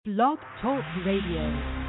Blog Talk Radio.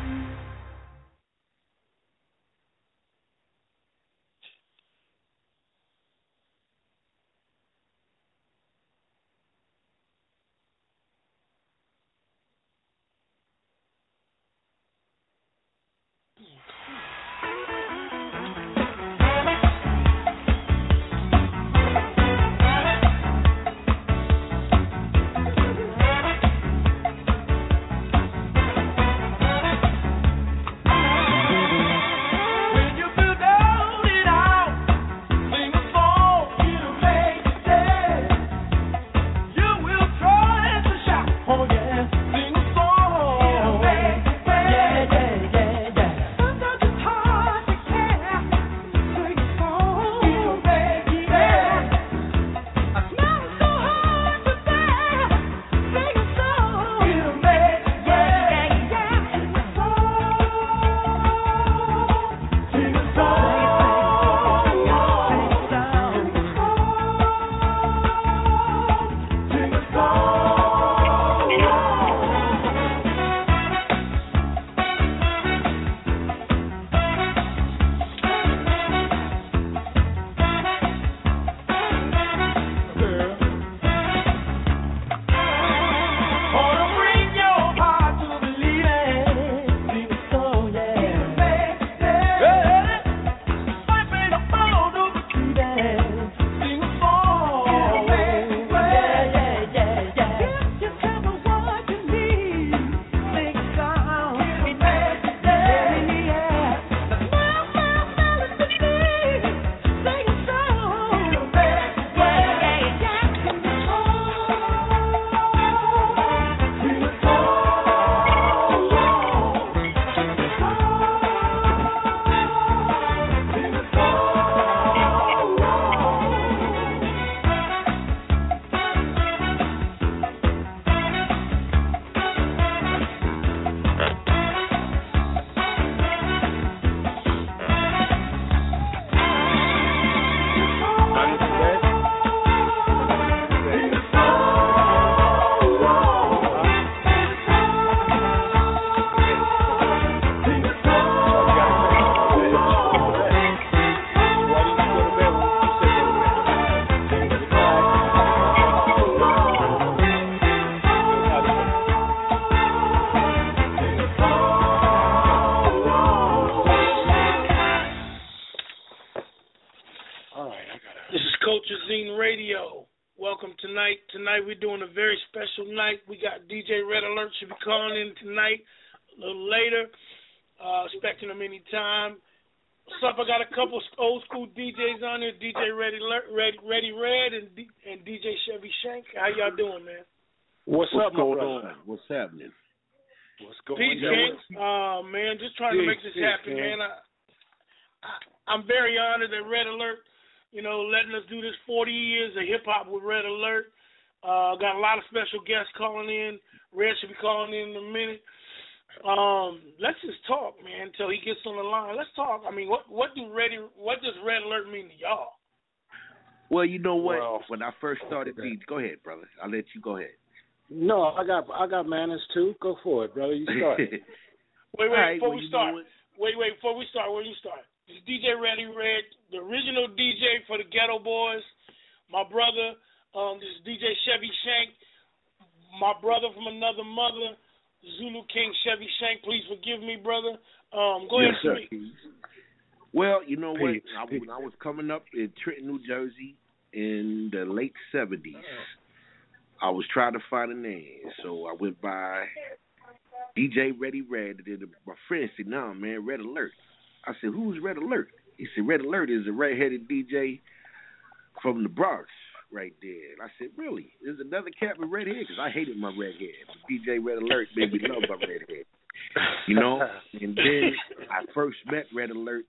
Tonight we're doing a very special night. We got DJ Red Alert should be calling in tonight a little later. Expecting him anytime. What's up? I got a couple old school DJs on here. DJ Ready Red and DJ Chevy Shank. How y'all doing, man? What's up, going on? What's happening? What's going on? Man, just trying to make this happen, man. I'm very honored that Red Alert, letting us do this 40 years of hip-hop with Red Alert. Got a lot of special guests calling in. Red should be calling in a minute. Let's just talk, man, until he gets on the line. Let's talk. I mean, what does Red Alert mean to y'all? Well, you know what? When I first started, go ahead, brother. I'll let you go ahead. No, I got manners too. Go for it, brother. You start. Before we start, where you start? This is DJ Ready Red, the original DJ for the Ghetto Boys. My brother, this is DJ Chevy Shank, my brother from another mother, Zulu King Chevy Shank. Please forgive me, brother. Go ahead and speak. Well, you know what? When I was coming up in Trenton, New Jersey in the late 70s, I was trying to find a name. So I went by DJ Ready Red. And then my friend said, "No, man, Red Alert." I said, "Who's Red Alert?" He said, "Red Alert is a red-headed DJ from the Bronx right there." And I said, "Really? There's another cat with red hair?" Because I hated my red hair. But DJ Red Alert made me love my red hair. And then I first met Red Alert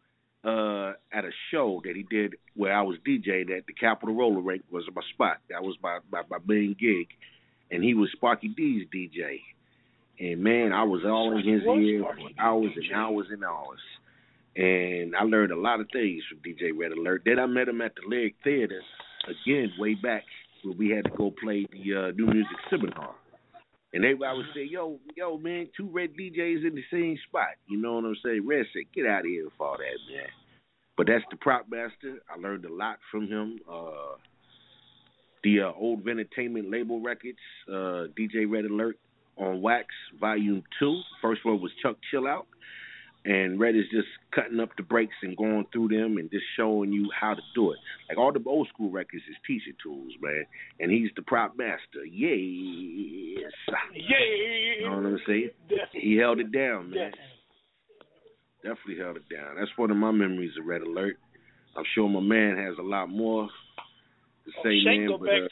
at a show that he did where I was DJing at the Capitol Roller Rink was my spot. That was my main gig. And he was Sparky D's DJ. And, man, I was all in his ear for hours and hours and hours. And I learned a lot of things from DJ Red Alert. Then I met him at the Lyric Theater, again, way back when we had to go play the New Music Seminar. And everybody would say, yo, man, two Red DJs in the same spot. You know what I'm saying? Red said, get out of here with all that, man. But that's the prop master. I learned a lot from him. The Old Entertainment label records, DJ Red Alert on Wax, Volume 2. First one was Chuck Chill Out. And Red is just cutting up the breaks and going through them and just showing you how to do it. Like all the old school records is teacher tools, man. And he's the prop master. Yes. Yeah. You know what I'm saying? Definitely. He held it down, man. Definitely held it down. That's one of my memories of Red Alert. I'm sure my man has a lot more to say, man. Go back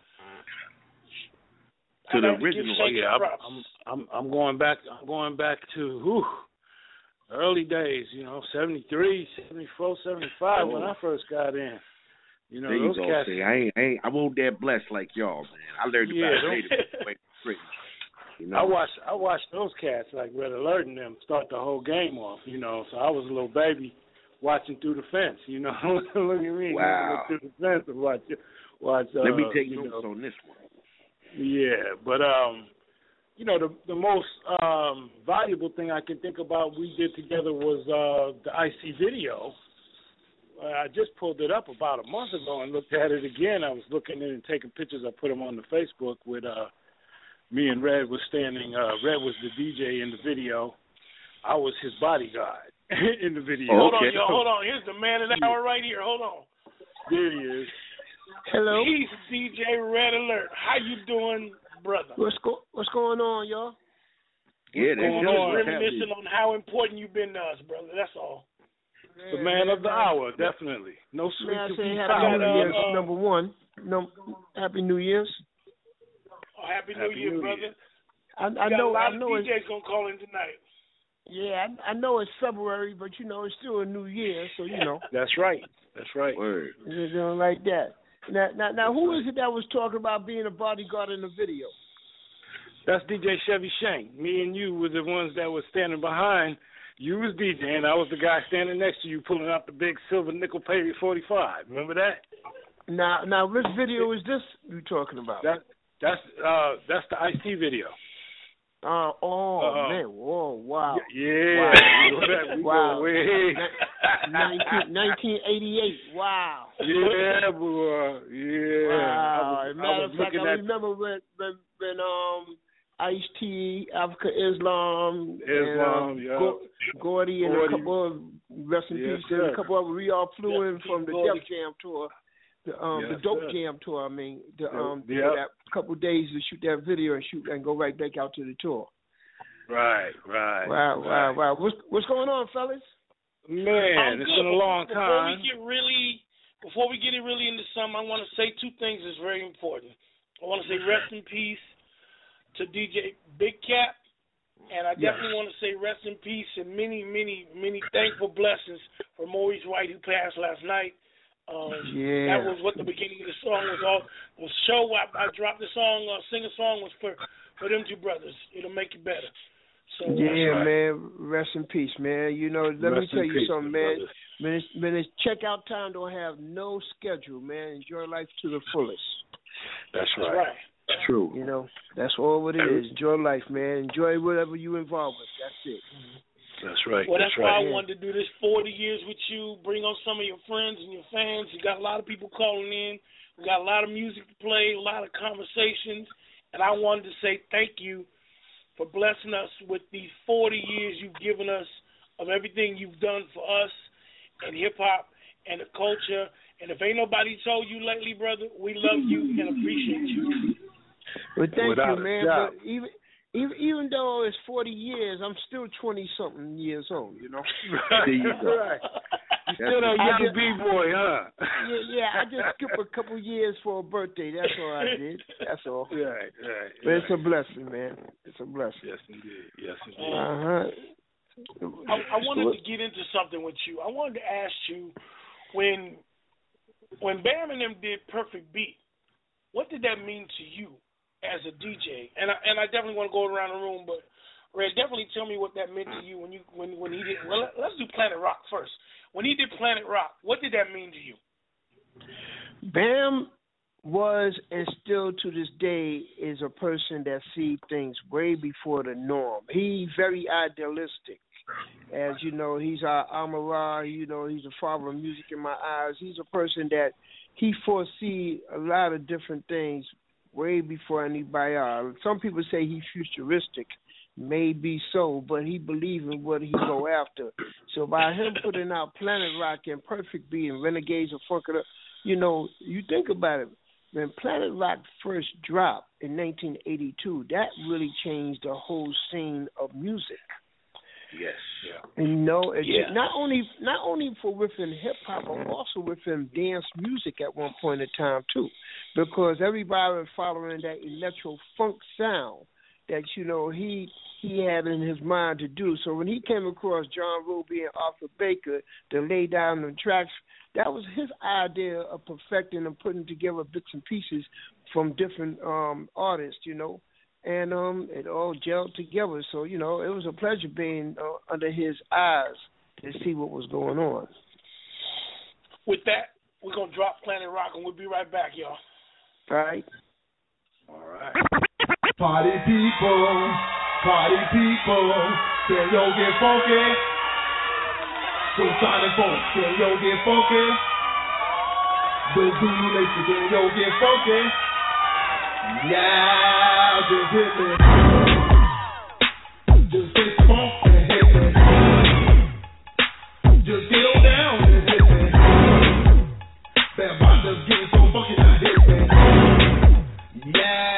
to the original. I'm going back. I'm going back to early days, 73, 74, 75 when I first got in. You know, there those you go. cats. See, I won't that blessed like y'all, man. I learned about it later. You know? I watched those cats like Red Alert and them start the whole game off, So I was a little baby watching through the fence, Look at me. Wow. Through the fence and watch. Let me take notes on this one. Yeah, but the most valuable thing I can think about we did together was the IC video. I just pulled it up about a month ago and looked at it again. I was looking in and taking pictures. I put them on the Facebook with me and Red was standing. Red was the DJ in the video. I was his bodyguard in the video. Hold on, yo. Hold on. Here's the man of the hour right here. Hold on. There he is. Hello. He's DJ Red Alert. How you doing, brother? What's going on, y'all? Yeah, that's reminiscing on how important you've been to us, brother. That's all. The man of the hour, definitely. No sweet May I to say be Happy found. New Year's, number one. Happy New Year's. Oh, Happy New Year, brother. I know. A lot of DJs DJs gonna call in tonight. Yeah, I know it's February, but it's still a new year, so That's right. Word. It's doing like that. Now, who is it that was talking about being a bodyguard in the video? That's DJ Chevy Shank. Me and you were the ones that were standing behind. You was DJ, and I was the guy standing next to you pulling out the big silver nickel-plated 45. Remember that? Now, which video is this you talking about? That's the IC video. Man! Whoa! Wow! Yeah! Wow! 1988. Wow! Yeah, boy. Yeah. Wow! Matter of fact, I remember when Ice-T, Africa Islam, Gordy, and a couple of rest in peace, and a couple of we all flew in from the Def Jam tour. The Dope Jam tour, that couple of days to shoot that video and go right back out to the tour. Right. Wow. What's going on, fellas? Man, it's been a long time. Before we get really into something, I want to say two things that's very important. I want to say rest in peace to DJ Big Cat, and I definitely want to say rest in peace and many, many, many thankful blessings for Maurice White, who passed last night. That was what the beginning of the song was all. The show I dropped the song, sing a song was for them two brothers. It'll make you better. So man, rest in peace, man. Let me tell you something, man. When it's checkout time, don't have no schedule, man. Enjoy life to the fullest. That's right. True. That's all it is. Enjoy life, man. Enjoy whatever you involved with. That's it. That's right. Well, that's why I wanted to do this 40 years with you, bring on some of your friends and your fans. You got a lot of people calling in. We got a lot of music to play, a lot of conversations. And I wanted to say thank you for blessing us with these 40 years you've given us of everything you've done for us and hip-hop and the culture. And if ain't nobody told you lately, brother, we love you and appreciate you. Well, thank you, man. But even though it's 40 years, I'm still 20-something years old, There you go. Right. You still a young B-boy, huh? Yeah, I just skipped a couple years for a birthday. That's all I did. That's all. Right. But it's a blessing, man. It's a blessing. Yes, indeed. Uh-huh. I wanted to get into something with you. I wanted to ask you, when Bam and them did Perfect Beat, what did that mean to you as a DJ? And I definitely want to go around the room, but Red, definitely tell me what that meant to you when he did. Well, let's do Planet Rock first. When he did Planet Rock, what did that mean to you? Bam was and still to this day is a person that sees things way before the norm. He's very idealistic. As you know, he's our Amara, you know, he's the father of music in my eyes. He's a person that he foresees a lot of different things way before anybody else. Some people say he's futuristic. Maybe so, but he believes in what he go after. So by him putting out Planet Rock and Perfect Beat and Renegades of Funk, you know, you think about it. When Planet Rock first dropped in 1982, that really changed the whole scene of music. Yes. Yeah. And you know, not only for within hip hop, but also within dance music at one point in time too, because everybody was following that electro funk sound that, you know, he had in his mind to do. So when he came across John Ruby and Arthur Baker to lay down the tracks, that was his idea of perfecting and putting together bits and pieces from different artists, you know, and it all gelled together. So, you know, it was a pleasure being under his eyes to see what was going on. With that, we're going to drop Planet Rock, and we'll be right back, y'all. All right. Party people, can yo get funky? So Sonic folks, can yo get funky? The Zulu Nation, can yo get funky? Yeah, just hit me. Just hit funk and hit me. Just get on down and hit me. That about to get so funky now, hit me. Yeah.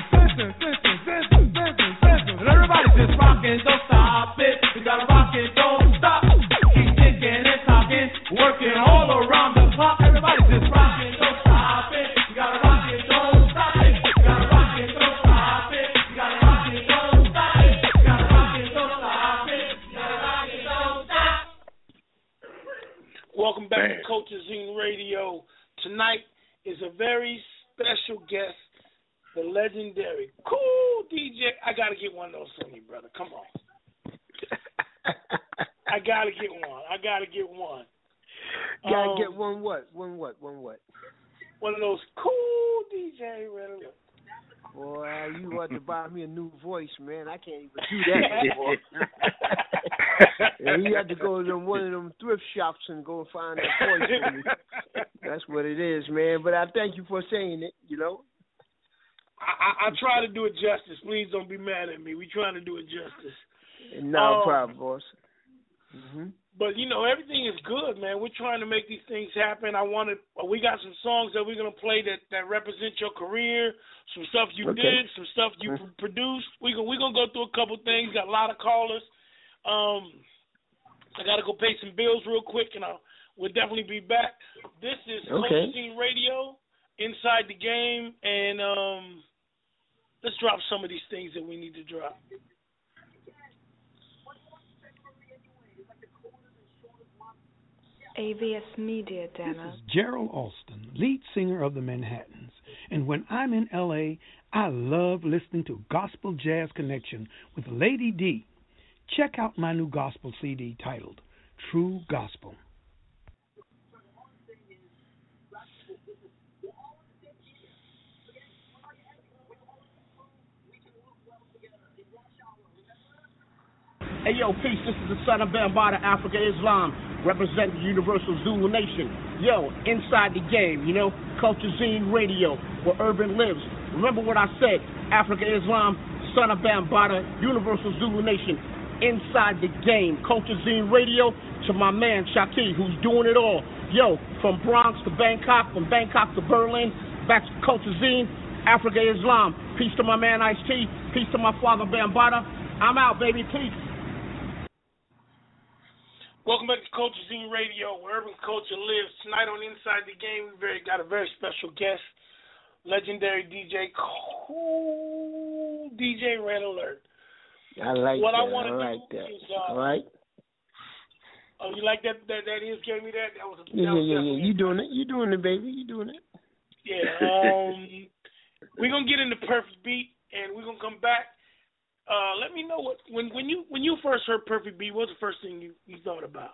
Everybody just rockin', don't stop it. We gotta rock it, don't tonight is a very special guest, the legendary Cool DJ. I got to get one of those from you, brother. Come on. I got to get one. Gotta get one what? One what? One of those Cool DJ Red Alert. Boy, you ought to buy me a new voice, man. I can't even do that anymore. And you have to go to one of them thrift shops and go find that voice for me. That's what it is, man. But I thank you for saying it, you know. I try to do it justice. Please don't be mad at me. We trying to do it justice. No problem, boss. Mm-hmm. But, you know, everything is good, man. We're trying to make these things happen. We got some songs that we're going to play that represent your career, some stuff you did, some stuff you produced. We're going to go through a couple things. Got a lot of callers. I got to go pay some bills real quick, and we'll definitely be back. This is Culture Scene Radio, Inside the Game, and let's drop some of these things that we need to drop. AVS Media Demo. This is Gerald Alston, lead singer of the Manhattans. And when I'm in L.A., I love listening to Gospel Jazz Connection with Lady D. Check out my new gospel CD titled True Gospel. Hey, yo, peace. This is the son of Bambaataa, Africa Islam, representing the Universal Zulu Nation. Yo, inside the game, you know, Culture Zine Radio, where urban lives. Remember what I said, Africa Islam, son of Bambaataa, Universal Zulu Nation, inside the game. Culture Zine Radio to my man, Shaki, who's doing it all. Yo, from Bronx to Bangkok, from Bangkok to Berlin, back to Culture Zine, Africa Islam. Peace to my man, Ice-T. Peace to my father, Bambaataa. I'm out, baby. Peace. Welcome back to Culture Zine Radio, where urban culture lives. Tonight on Inside the Game, we got a very special guest, legendary DJ, Cool DJ Red Alert. I like what that. I want to like do that. is, all right. Oh, you like that? That is gave me that. That was yeah. You doing it, baby. You doing it. Yeah. We're gonna get into Perfect Beat, and we're gonna come back. Let me know when you first heard Perfect Beat, what's the first thing you thought about?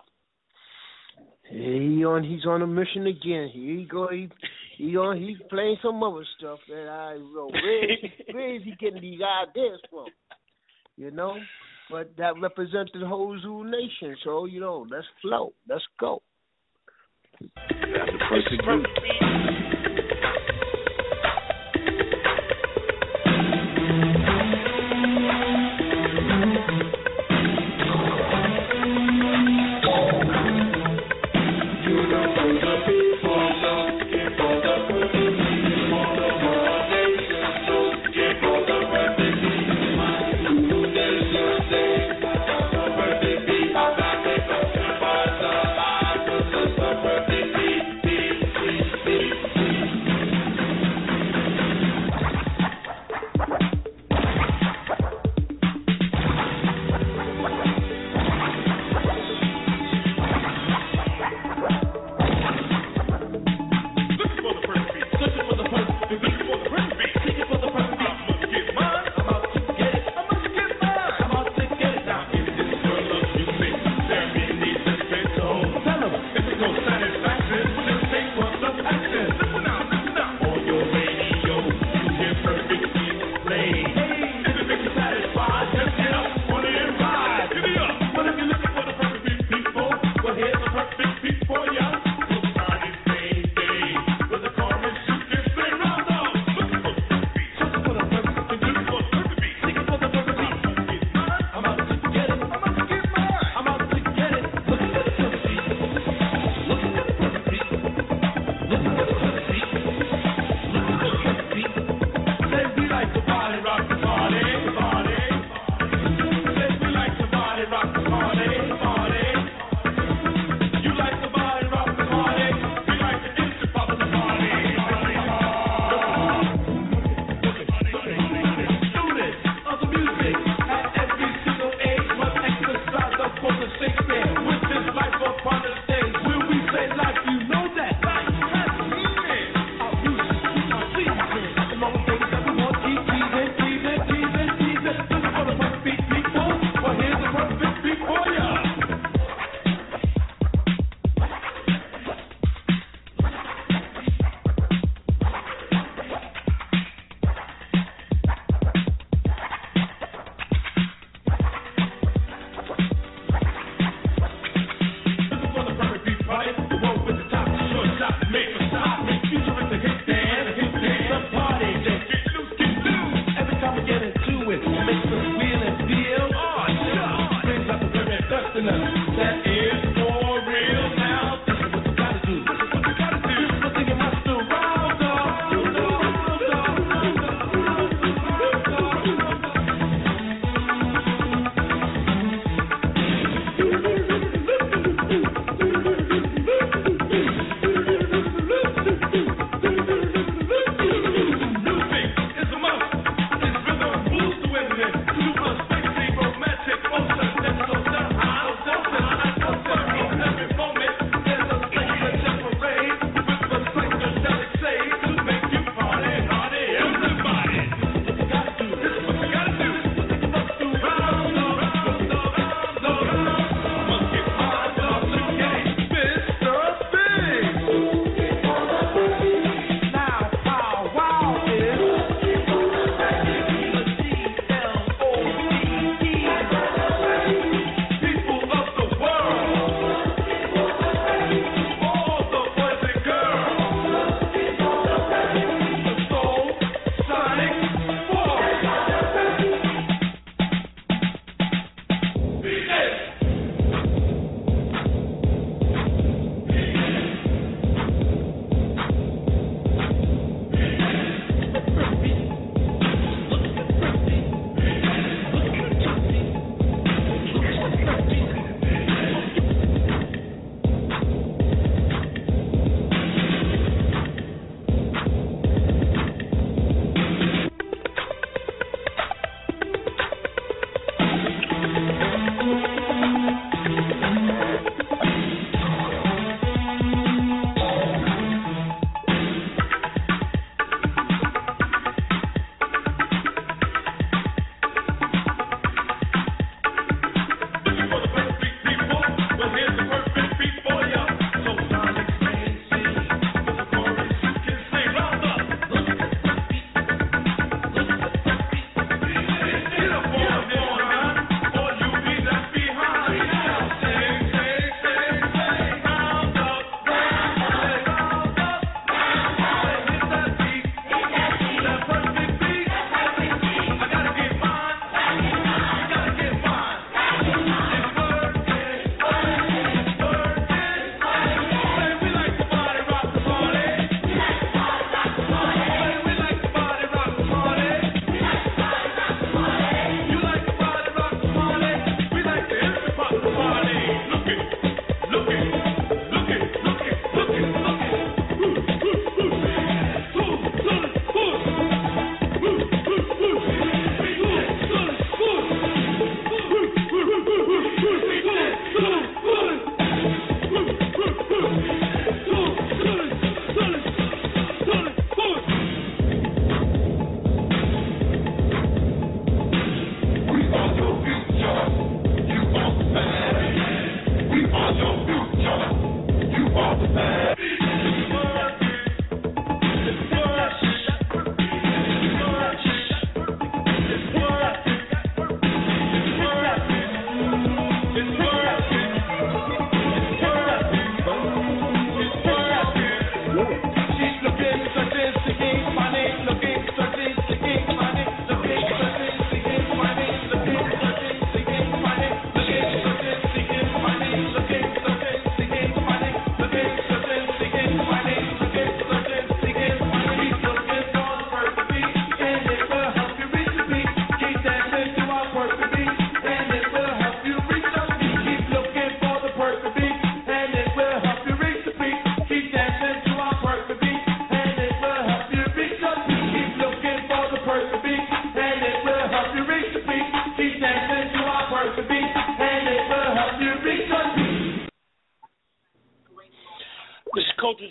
He's on a mission again. Here he go. He's playing some other stuff that I wrote. Where is he getting these ideas from? You know, but that represents the whole Zulu Nation. So you know, let's flow. Let's go. That's the Perfect Beat.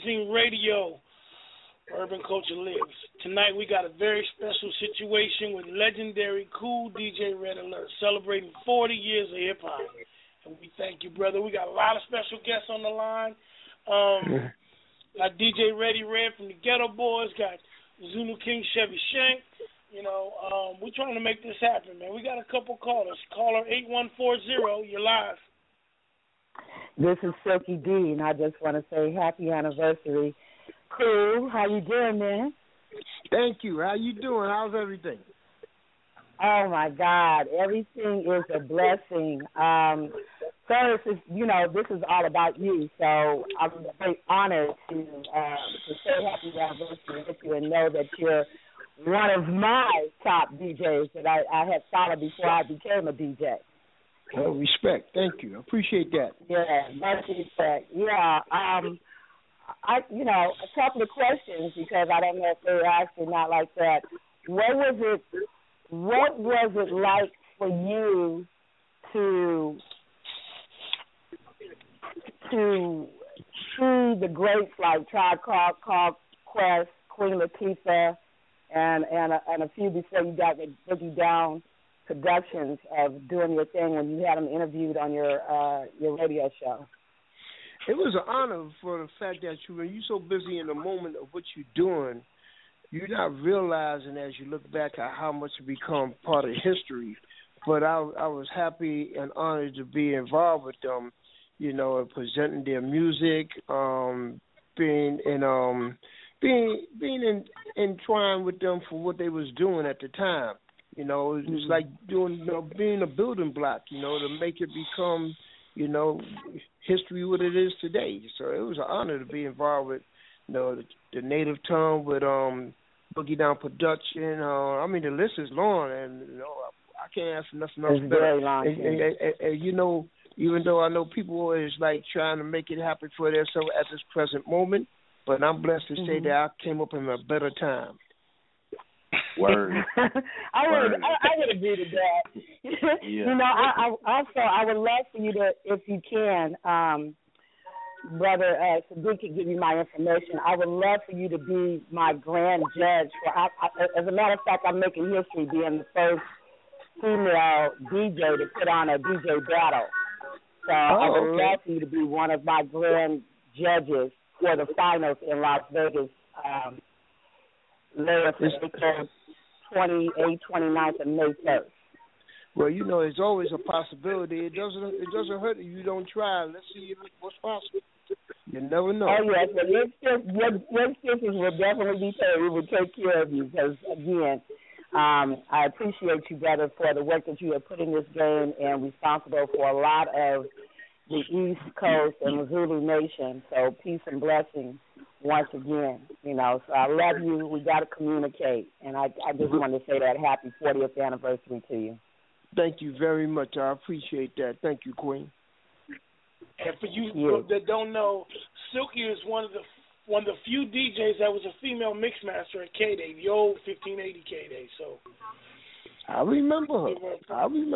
Scene Radio, Urban Culture Lives. Tonight we got a very special situation with legendary cool DJ Red Alert celebrating 40 years of hip-hop. And we thank you, brother. We got a lot of special guests on the line. Got DJ Reddy Red from the Ghetto Boys, got Zulu King Chevy Shank. You know, we're trying to make this happen, man. We got a couple callers. Caller 8140, you're live. This is Silky D, and I just want to say happy anniversary. Cool. How you doing, man? Thank you. How you doing? How's everything? Oh, my God. Everything is a blessing. First, this is all about you, so I'm very honored to say happy anniversary with you and know that you're one of my top DJs that I had followed before I became a DJ. Well, respect. Thank you. I appreciate that. Yeah, much respect. Yeah. A couple of questions because I don't know if they were asked or not like that. What was it like for you to see the greats like Tribe Called Quest, Queen Latifah, and a few before you got the Boogie Down Productions of doing your thing when you had them interviewed on your radio show? It was an honor for the fact that when you're so busy in the moment of what you're doing, you're not realizing as you look back at how much it become part of history. But I was happy and honored to be involved with them, presenting their music, being entwined with them for what they was doing at the time. It was like being a building block, to make it become, history what it is today. So it was an honor to be involved with, the Native Tongue, with Boogie Down Production. The list is long, and I can't ask for nothing else better. Very long. And even though I know people is like trying to make it happen for themselves at this present moment, but I'm blessed to say that I came up in a better time. Word. I would agree to that. Yeah. I would love for you to, if you can, brother, so we can give you my information. I would love for you to be my grand judge. As a matter of fact, I'm making history being the first female DJ to put on a DJ battle. So I would love for you to be one of my grand judges for the finals in Las Vegas. Later for April 28th, 29th, and May 1st. Well, it's always a possibility. It doesn't hurt if you don't try. Let's see what's possible. You never know. Oh, yes. But your expenses will definitely be paid. We will take care of you because, again, I appreciate you, brother, for the work that you have put in this game and responsible for a lot of the East Coast and Zulu Nation. So peace and blessings once again. So I love you. We got to communicate. And I just wanted to say that happy 40th anniversary to you. Thank you very much. I appreciate that. Thank you, Queen. And for you that don't know, Silky is one of the few DJs that was a female mixmaster at K-Day, the old 1580 K-Day. So I remember her. I wasn't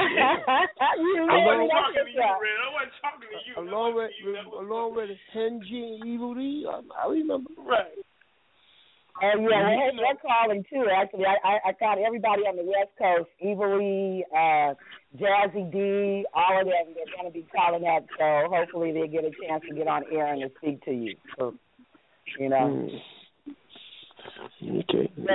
talking to you. Along with Henji and Evil D, I remember. Right. Oh, yeah, they're calling, too, actually. I got everybody on the West Coast, Evil E, Jazzy D, all of them, they're going to be calling up, so hopefully they get a chance to get on air and to speak to you. So, Okay. Keep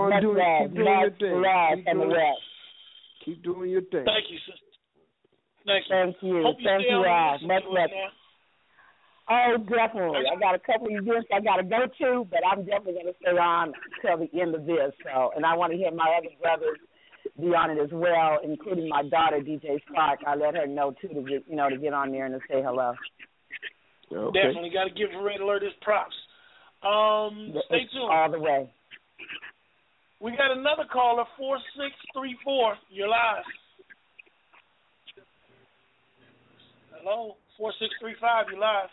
doing your thing. Thank you, sister. Thank you. Thank you all. Much love. Oh, definitely. I got a couple of events I got to go to, but I'm definitely going to stay on till the end of this. So, and I want to hear my other brothers be on it as well, including my daughter, DJ Spark. I let her know too to get on there and to say hello. Okay. Definitely got to give Red Alert his props. Stay tuned. All the way. We got another caller, 4634. You're live. Hello, 4635. You're live.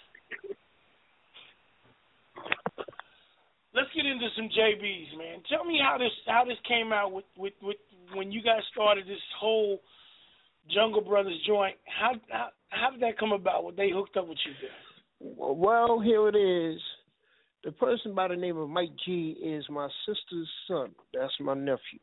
Let's get into some JBs, man. Tell me how this came out with when you guys started this whole Jungle Brothers joint. How did that come about? What they hooked up with you guys? Well, here it is. The person by the name of Mike G is my sister's son. That's my nephew.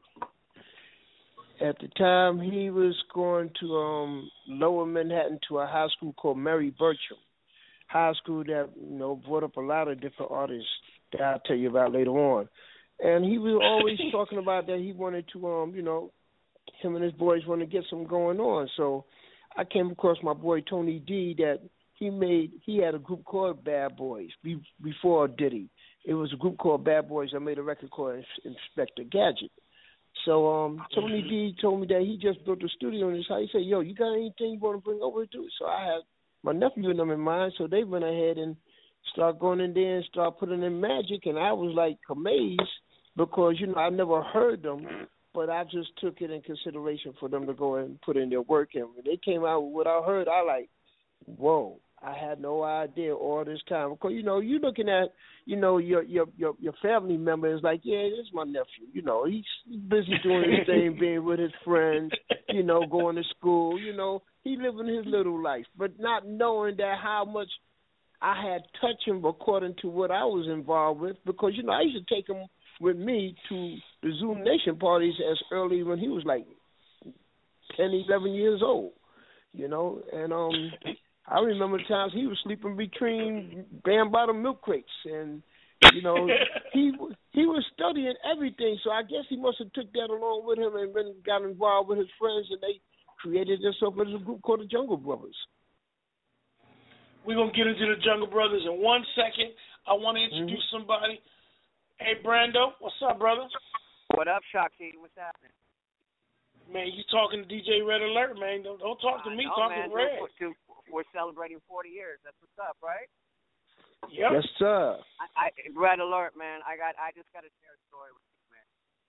At the time, he was going to Lower Manhattan to a high school called Mary Bertram. High school that, brought up a lot of different artists that I'll tell you about later on. And he was always talking about that he wanted to, him and his boys wanted to get something going on. So I came across my boy Tony D that he had a group called Bad Boys before Diddy. It was a group called Bad Boys that made a record called Inspector Gadget. So Tony D told me that he just built a studio in his house. He said, yo, you got anything you want to bring over to do? So I had my nephew and them in mind, so they went ahead and started going in there and started putting in magic, and I was like amazed because, I never heard them, but I just took it in consideration for them to go and put in their work. And when they came out with what I heard, I like, whoa, I had no idea all this time. Because, you're looking at, your family member is like, yeah, this is my nephew. He's busy doing his thing, being with his friends, going to school. He living his little life. But not knowing that how much I had touched him according to what I was involved with. Because, I used to take him with me to the Zoom Nation parties as early when he was like 10, 11 years old, and I remember the times he was sleeping between band bottom milk crates, and he was studying everything. So I guess he must have took that along with him and then got involved with his friends, and they created themselves as a group called the Jungle Brothers. We're gonna get into the Jungle Brothers in 1 second. I want to introduce somebody. Hey, Brando, what's up, brother? What up, Shocky? What's happening? Man, you talking to DJ Red Alert, man. Don't talk to me. Talk to Red. We're celebrating 40 years. That's what's up, right? Yep. Yes, sir. Red Alert, man. I just got to share a story with you, man.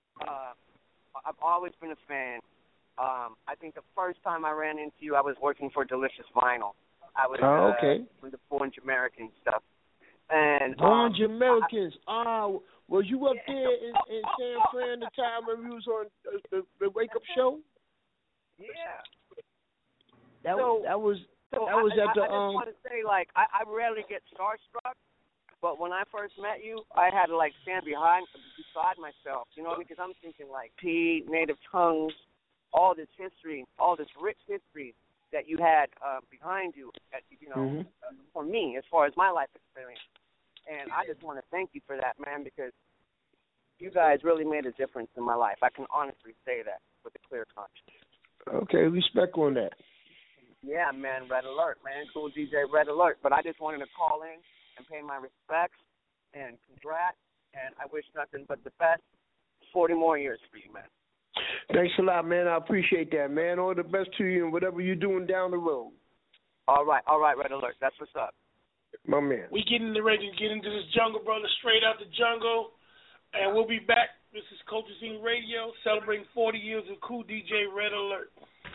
I've always been a fan. I think the first time I ran into you, I was working for Delicious Vinyl. I was with the Orange American stuff. And Orange Americans. Was you up there in San Fran the time when we was on the Wake Up Show? Yeah. That was at the. I just want to say, I rarely get starstruck, but when I first met you, I had to stand beside myself, because I'm thinking P, Native Tongues, all this history, all this rich history that you had behind you, for me as far as my life experience. And I just want to thank you for that, man, because you guys really made a difference in my life. I can honestly say that with a clear conscience. Okay, respect on that. Yeah, man, Red Alert, man. Cool DJ Red Alert. But I just wanted to call in and pay my respects and congrats, and I wish nothing but the best. 40 more years for you, man. Thanks a lot, man. I appreciate that, man. All the best to you and whatever you're doing down the road. All right, Red Alert. That's what's up. My man. We getting ready to get into this Jungle Brother, straight out the jungle, and we'll be back. This is Culture Scene Radio, celebrating 40 years of Cool DJ Red Alert.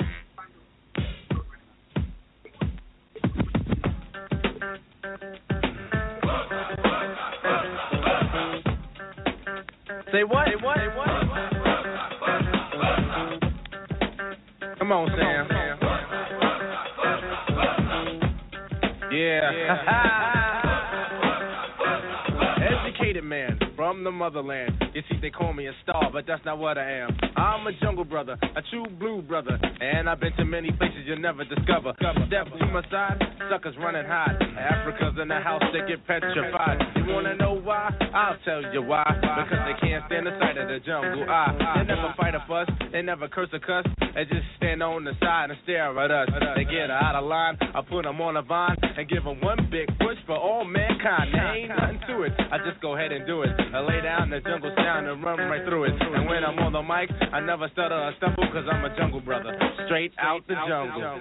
Say what? Come on, Sam. Yeah. Educated man from the motherland. You see, they call me a star, but that's not what I am. I'm a jungle brother, a true blue brother, and I've been to many places you'll never discover. Step to my side, suckers running hot. Africa's in the house, they get petrified. You wanna know why? I'll tell you why. Because they can't stand the sight of the jungle. They never fight a fuss, they never curse or cuss. They just stand on the side and stare at us. They get out of line, I put them on a vine and give them one big push for all mankind. There ain't nothing to it, I just go ahead and do it. I lay down the jungle sound and run right through it. And when I'm on the mic, I never stutter or stumble, cause I'm a jungle brother, straight out the jungle.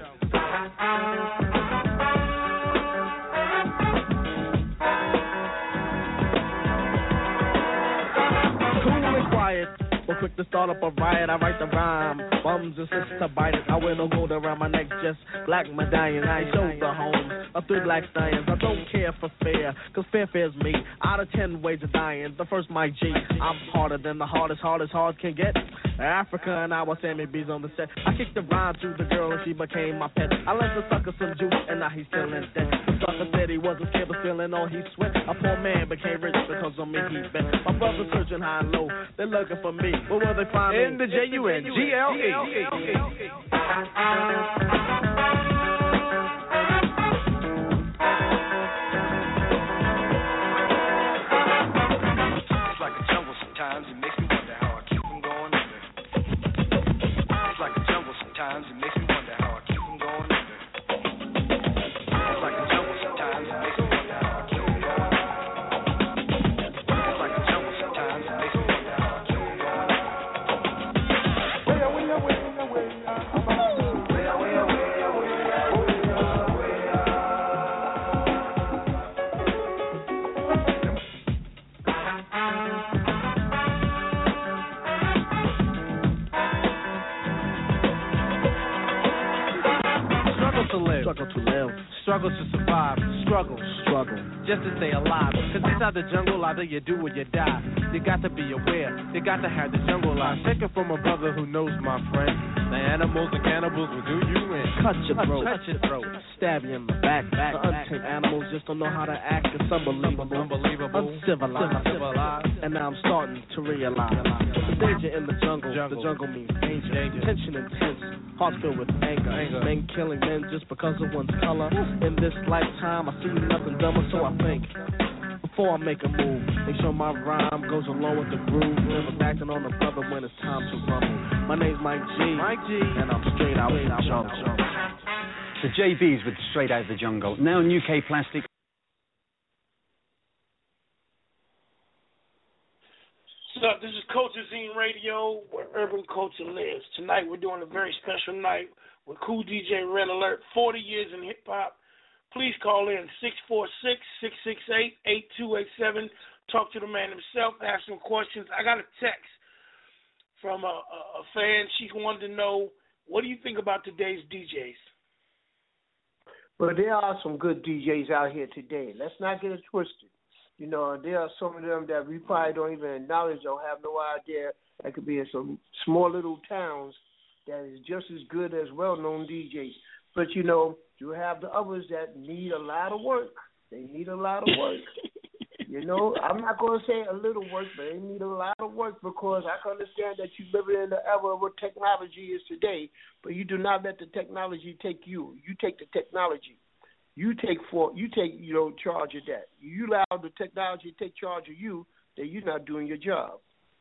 Cool and quiet, but quick to start up a riot. I write the rhyme, bums and sisters to bite it. I wear no gold around my neck, just black medallion. I show the homes of 3 black stallions. I don't care for fair, cause fair's me. Out of 10 ways of dying, the first my G. I'm harder than the hardest hard can get. Africa and I was Sammy B's on the set. I kicked the rhyme to the girl and she became my pet. I lent the sucker some juice and now he's still in debt. The sucker said he wasn't scared but feeling all he sweat. A poor man became rich because of me he bet. My brother's searching high and low, they're looking for me. Where will they find me? In the JUNGLE. Sometimes it makes me wonder how I keep from going under. It's like a jungle sometimes, it makes me wonder how I keep from going under. It's like a jungle sometimes, it makes me wonder how I keep from going under. It's like a jungle sometimes, it makes me wonder how I keep from going under. Struggle to live, struggle to survive, struggle just to stay alive. Cause inside the jungle, either you do or you die. You got to be aware, you got to have the jungle life. Take it from a brother who knows, my friend. The animals and cannibals will do you in. Cut your throat, stab you in the back. The untamed animals just don't know how to act. It's unbelievable, uncivilized. And now I'm starting to realize the danger in the jungle. The jungle means danger. Tension intense, hearts filled with anger. Men killing men just because of one's color. In this lifetime, I see nothing dumber, so I think before I make a move, make sure my rhyme goes along with the groove. Never acting on a brother when it's time to rumble. My name's Mike G, and I'm straight out of the jungle. The JBs with Straight Out of the Jungle. Now in UK Plastic. What's up? This is Culture Zine Radio, where urban culture lives. Tonight we're doing a very special night with Cool DJ Red Alert, 40 years in hip-hop. Please call in 646-668-8287. Talk to the man himself, ask some questions. I got a text from a fan. She wanted to know, what do you think about today's DJs? Well, there are some good DJs out here today. Let's not get it twisted. You know, there are some of them that we probably don't even acknowledge or have no idea that could be in some small little towns that is just as good as well-known DJs. But, you know, you have the others that need a lot of work. They need a lot of work. You know, I'm not going to say a little work, but they need a lot of work because I can understand that you live in the era where technology is today, but you do not let the technology take you. You take the technology. You take charge of that. You allow the technology to take charge of you, then you're not doing your job.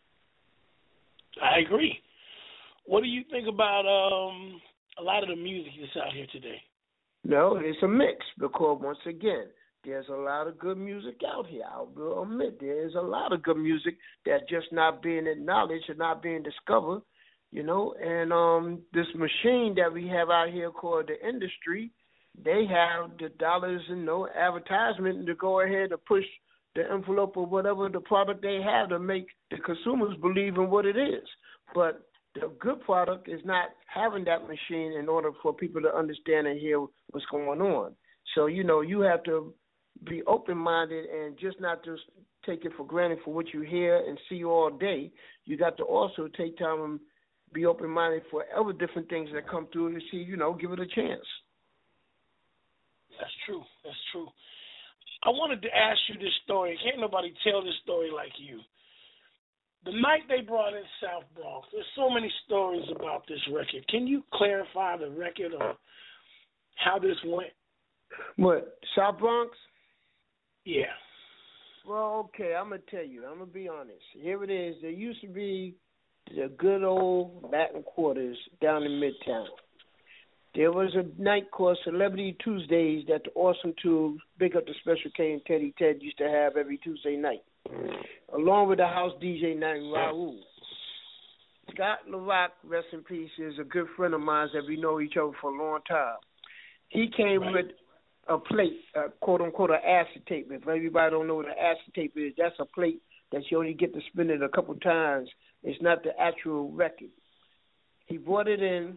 I agree. What do you think about a lot of the music that's out here today? No, it's a mix because, once again, there's a lot of good music out here. I will admit there's a lot of good music that's just not being acknowledged and not being discovered, you know. And this machine that we have out here called the industry, they have the dollars and no advertisement to go ahead and push the envelope of whatever the product they have to make the consumers believe in what it is. But the good product is not having that machine in order for people to understand and hear what's going on. So, you know, you have to be open-minded and just not just take it for granted for what you hear and see all day. You got to also take time and be open-minded for other different things that come through and see, you know, give it a chance. That's true. That's true. I wanted to ask you this story. Can't nobody tell this story like you. The night they brought in South Bronx, there's so many stories about this record. Can you clarify the record or how this went? What, South Bronx? Yeah. Well, okay, I'm going to tell you. I'm going to be honest. Here it is. There used to be the good old Latin Quarters down in Midtown. There was a night called Celebrity Tuesdays that the Awesome Two, big up the Special K and Teddy Ted, used to have every Tuesday night, along with the house DJ named Raul. Scott LaRock, rest in peace, is a good friend of mine that we know each other for a long time. He came with a plate, quote-unquote, an acetate. If everybody don't know what an acetate is, that's a plate that you only get to spin it a couple times. It's not the actual record. He brought it in.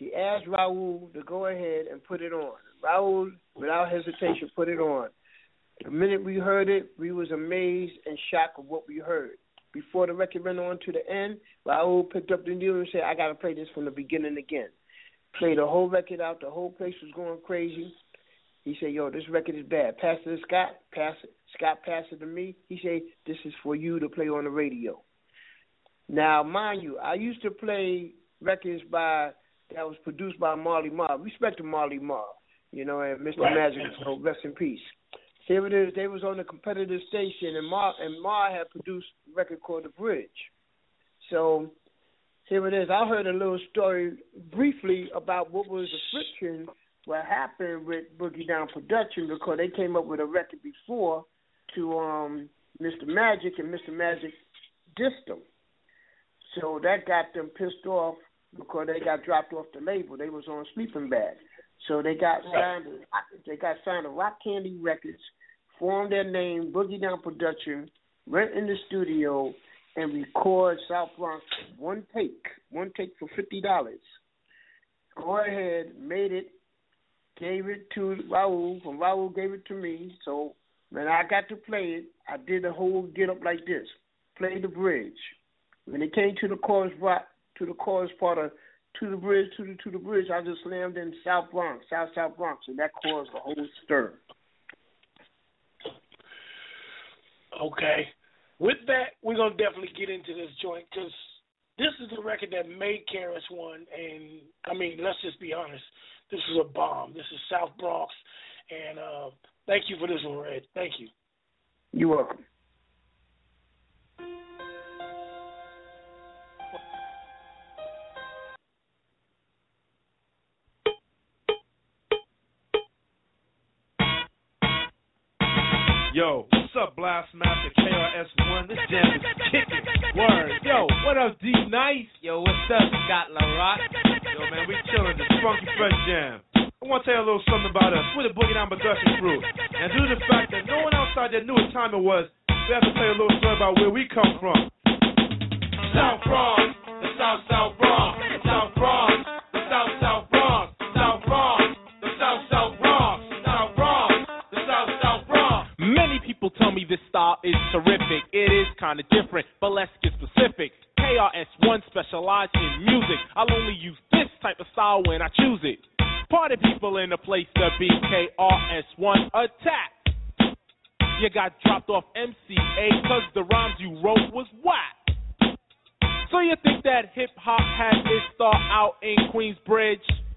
She asked Raul to go ahead and put it on. Raul, without hesitation, put it on. The minute we heard it, we was amazed and shocked of what we heard. Before the record went on to the end, Raul picked up the needle and said, I got to play this from the beginning again. Played the whole record out. The whole place was going crazy. He said, yo, this record is bad. Pass it to Scott. Pass it. Scott passed it to me. He said, this is for you to play on the radio. Now, mind you, I used to play records that was produced by Marley Marl. Respect to Marley Marl, and Mr. Magic, so rest in peace. Here it is. They was on a competitive station, and Marl had produced a record called The Bridge. So here it is. I heard a little story briefly about what was the friction, what happened with Boogie Down Production, because they came up with a record before to Mr. Magic, and Mr. Magic dissed them. So that got them pissed off because they got dropped off the label. They was on Sleeping Bag. So they got signed. They got signed to Rock Candy Records, formed their name, Boogie Down Production, went in the studio and record South Bronx one take for $50. Go ahead, made it, gave it to Raul. From Raul gave it to me. So when I got to play it, I did the whole get up like this, play the bridge. When it came to the chorus part of To the Bridge, to the Bridge, I just slammed in South Bronx, South Bronx, and that caused a whole stir. Okay. With that, we're going to definitely get into this joint because this is the record that made KRS-One, and, I mean, let's just be honest. This is a bomb. This is South Bronx, and thank you for this one, Red. Thank you. You're welcome. Yo, what's up, Blastmaster KRS-One? This jam is kicking. Word. Yo, what up, D-Nice? Yo, what's up, Scott LaRock? Yo, man, we chilling this funky fresh jam. I want to tell you a little something about us. We're the Boogie Down Production crew. And due to the fact that no one outside there knew what time it was, we have to tell you a little story about where we come from. South Bronx, the South Bronx, the South Bronx, the South Bronx, South Bronx, the South Bronx, South Bronx, the South Bronx. Many people tell me this style is terrific. It is kind of different, but let's get specific. KRS-One specialized in music. I'll only use this type of style when I choose it. Party people in the place to be. KRS-One attack. You got dropped off MCA because the rhymes you wrote was whack. So you think that hip-hop had its start out in Queensbridge?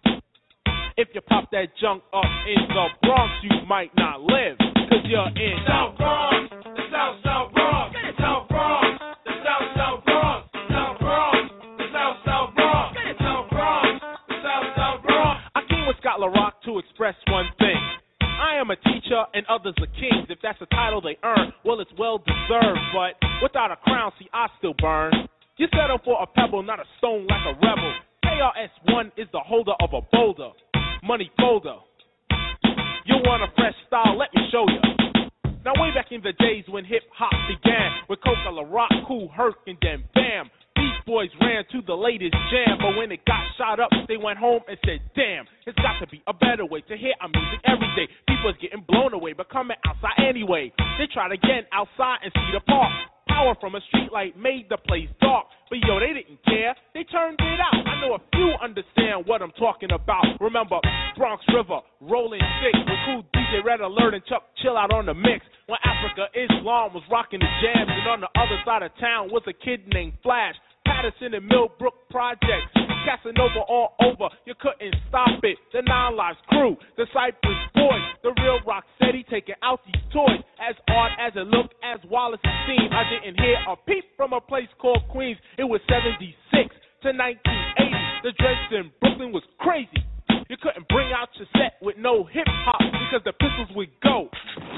If you pop that junk up in the Bronx, you might not live, because you're in South Bronx, the South Bronx, the South Bronx, the South Bronx, South Bronx, the South Bronx, South Bronx, the South Bronx. I came with Scott LaRock to express one thing. I am a teacher and others are kings. If that's a title they earn, well, it's well deserved. But without a crown, see, I still burn. You settle for a pebble, not a stone like a rebel. KRS-One is the holder of a boulder. Money folder. You want a fresh style? Let me show you. Now way back in the days when hip-hop began, with Coca, LaRock, Kool Herc, and then bam, Beach Boys ran to the latest jam. But when it got shot up, they went home and said, damn, it's got to be a better way to hear our music every day. People's getting blown away, but coming outside anyway. They tried again outside and see the park. Power from a street light made the place dark. But yo, they didn't care. They turned it out. I know a few understand what I'm talking about. Remember Bronx River, Rolling Six, with cool DJ Red Alert and Chuck Chill Out on the mix. When Africa Islam was rocking the jams, and on the other side of town was a kid named Flash. Patterson and Millbrook Projects, Casanova all over, you couldn't stop it. The Nine Lives crew, the Cypress Boys, the real Rocksteady taking out these toys. As odd as it looked, as Wallace seemed, I didn't hear a peep from a place called Queens. It was 76 to 1980. The dreads in Brooklyn was crazy. You couldn't bring out your set with no hip-hop because the pistols would go.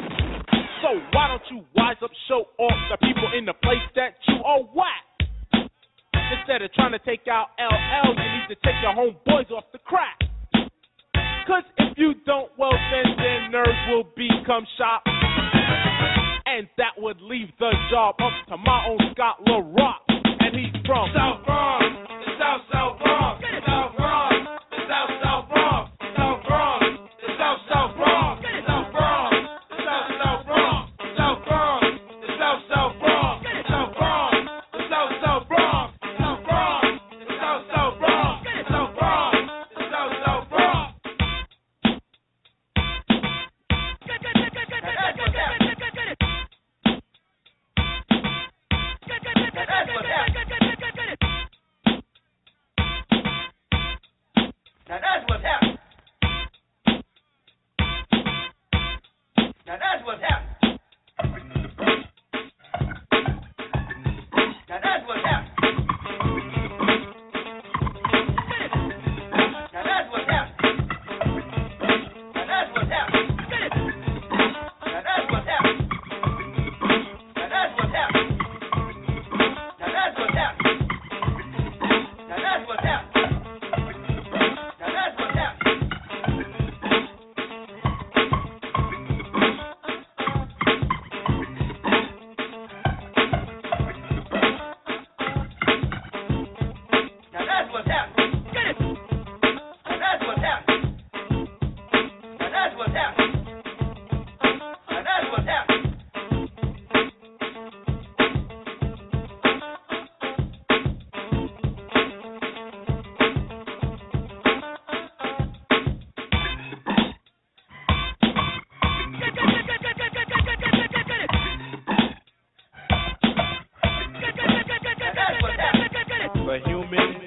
So why don't you wise up, show off the people in the place that you are whack? Instead of trying to take out LL, you need to take your homeboys off the crack. Cause if you don't, well then their nerves will become shot. And that would leave the job up to my own Scott LaRock. And he's from South Bronx, the South Bronx, the South Bronx, the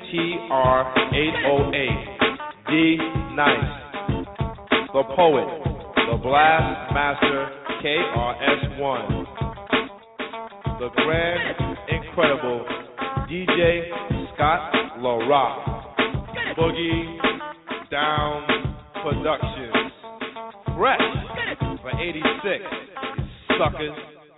TR808. D Nice. The Poet. The Blast Master KRS-One. The Grand Incredible DJ Scott LaRock. Boogie Down Productions. Fresh for 86, you suckers.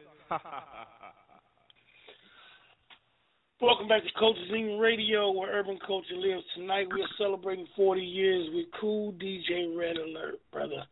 Welcome back to Culture Zine Radio, where urban culture lives. Tonight we are celebrating 40 years with Cool DJ Red Alert, brother.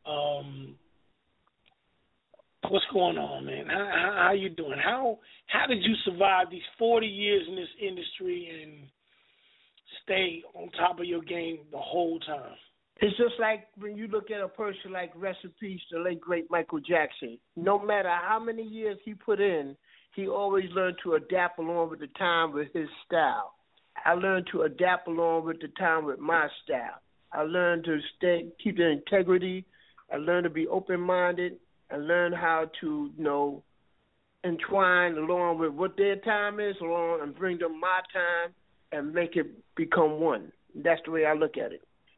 What's going on, man? How you doing? How did you survive these 40 years in this industry and stay on top of your game the whole time? It's just like when you look at a person like, rest in peace, the late great Michael Jackson. No matter how many years he put in, he always learned to adapt along with the time with his style. I learned to adapt along with the time with my style. I learned to keep the integrity. I learned to be open-minded. I learned how to, entwine along with what their time is along and bring them my time and make it become one. That's the way I look at it.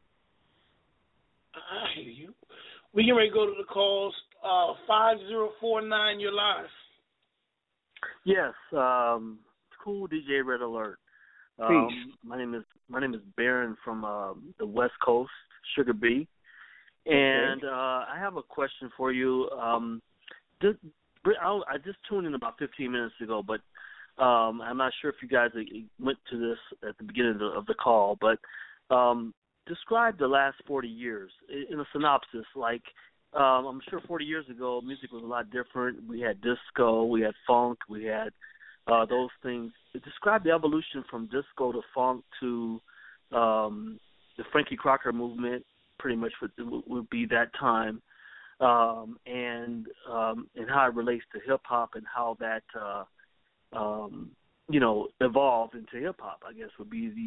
I hear you. We can ready to go to the calls. 5049, you're live. Yes, Cool DJ Red Alert. My name is Baron from the West Coast, Sugar Bee, and I have a question for you. I just tuned in about 15 minutes ago, but I'm not sure if you guys went to this at the beginning of the call, but describe the last 40 years in a synopsis. Like, I'm sure 40 years ago, music was a lot different. We had disco, we had funk, we had those things. Describe the evolution from disco to funk to the Frankie Crocker movement, pretty much would be that time, and how it relates to hip-hop and how that, evolved into hip-hop, I guess, would be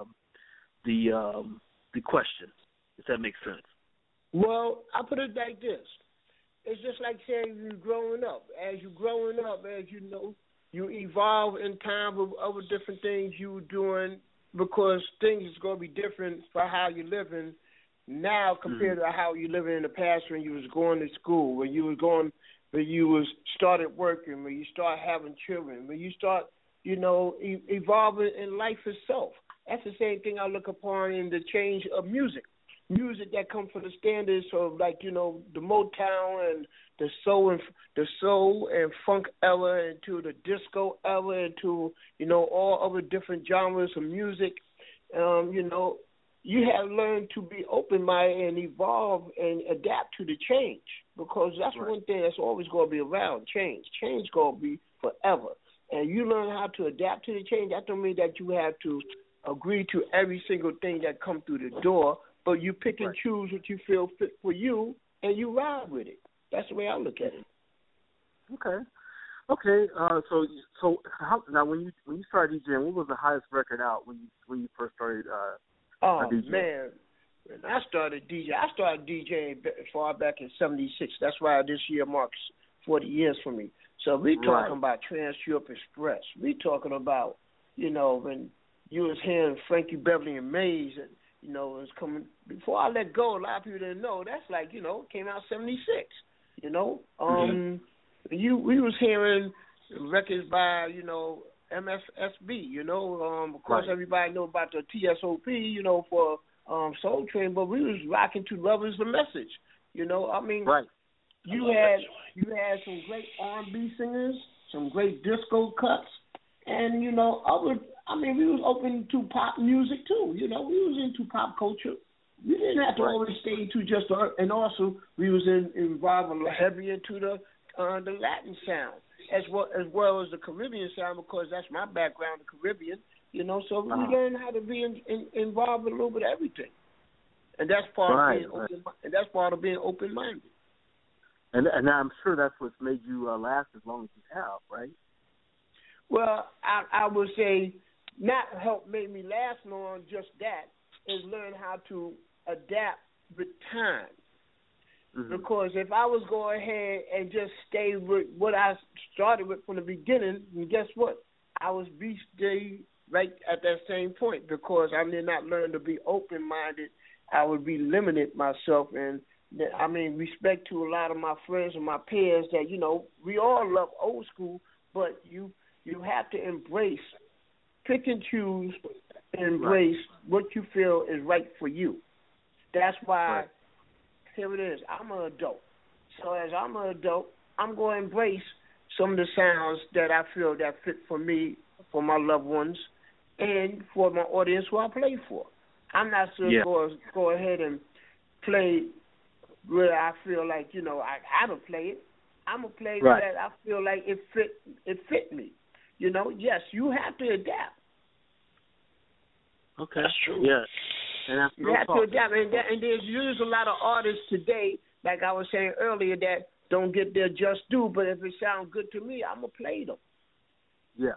the question, if that makes sense. Well, I put it like this. It's just like saying you're growing up. As you're growing up, as you know, you evolve in time with other different things you were doing because things is going to be different for how you're living now compared to how you living in the past when you was going to school, when you was started working, when you start having children, when you start, evolving in life itself. That's the same thing I look upon in the change of music. Music that comes from the standards of the Motown and the soul and funk era into the disco era into all other different genres of music. You have learned to be open-minded and evolve and adapt to the change because that's one thing that's always going to be around, change. Change going to be forever. And you learn how to adapt to the change. That don't mean that you have to agree to every single thing that comes through the door, but you pick and choose what you feel fit for you, and you ride with it. That's the way I look at it. Okay. So how, now when you started DJing, what was the highest record out when you first started? DJing? Man, when I started DJing far back in '76. That's why this year marks 40 years for me. So we talking about Trans Europe Express. We talking about when you was hearing Frankie Beverly and Mays and. It was coming before I let go. A lot of people didn't know. That's like, came out '76. We was hearing records by, MFSB. Of course, everybody know about the TSOP. For Soul Train, but we was rocking to Love Is the Message. You had some great R&B singers, some great disco cuts, and we was open to pop music too. We was into pop culture. We didn't have to always stay into just and also we was involved heavy into the Latin sound as well as the Caribbean sound because that's my background, the Caribbean. So we learned how to be involved with a little bit of everything, and that's part of being open. And that's part of being open-minded. And I'm sure that's what's made you last as long as you have, right? Well, I would say not help made me last long, just that, is learn how to adapt with time. Mm-hmm. Because if I was going ahead and just stay with what I started with from the beginning, and guess what? I was DJ right at that same point, because I did not learn to be open-minded. I would be limited myself, and I mean, respect to a lot of my friends and my peers that, you know, we all love old school, but you have to embrace, pick and choose, and embrace what you feel is right for you. That's why, here it is, I'm an adult. So as I'm an adult, I'm going to embrace some of the sounds that I feel that fit for me, for my loved ones, and for my audience who I play for. I'm not going to go ahead and play where I feel like, you know, I gotta play it. I'm gonna play that I feel like it fit me. You know, yes, you have to adapt. Okay, that's true. Yeah, and that's you have to adapt, and there's a lot of artists today, like I was saying earlier, that don't get their just due. But if it sounds good to me, I'm gonna play them. Yeah.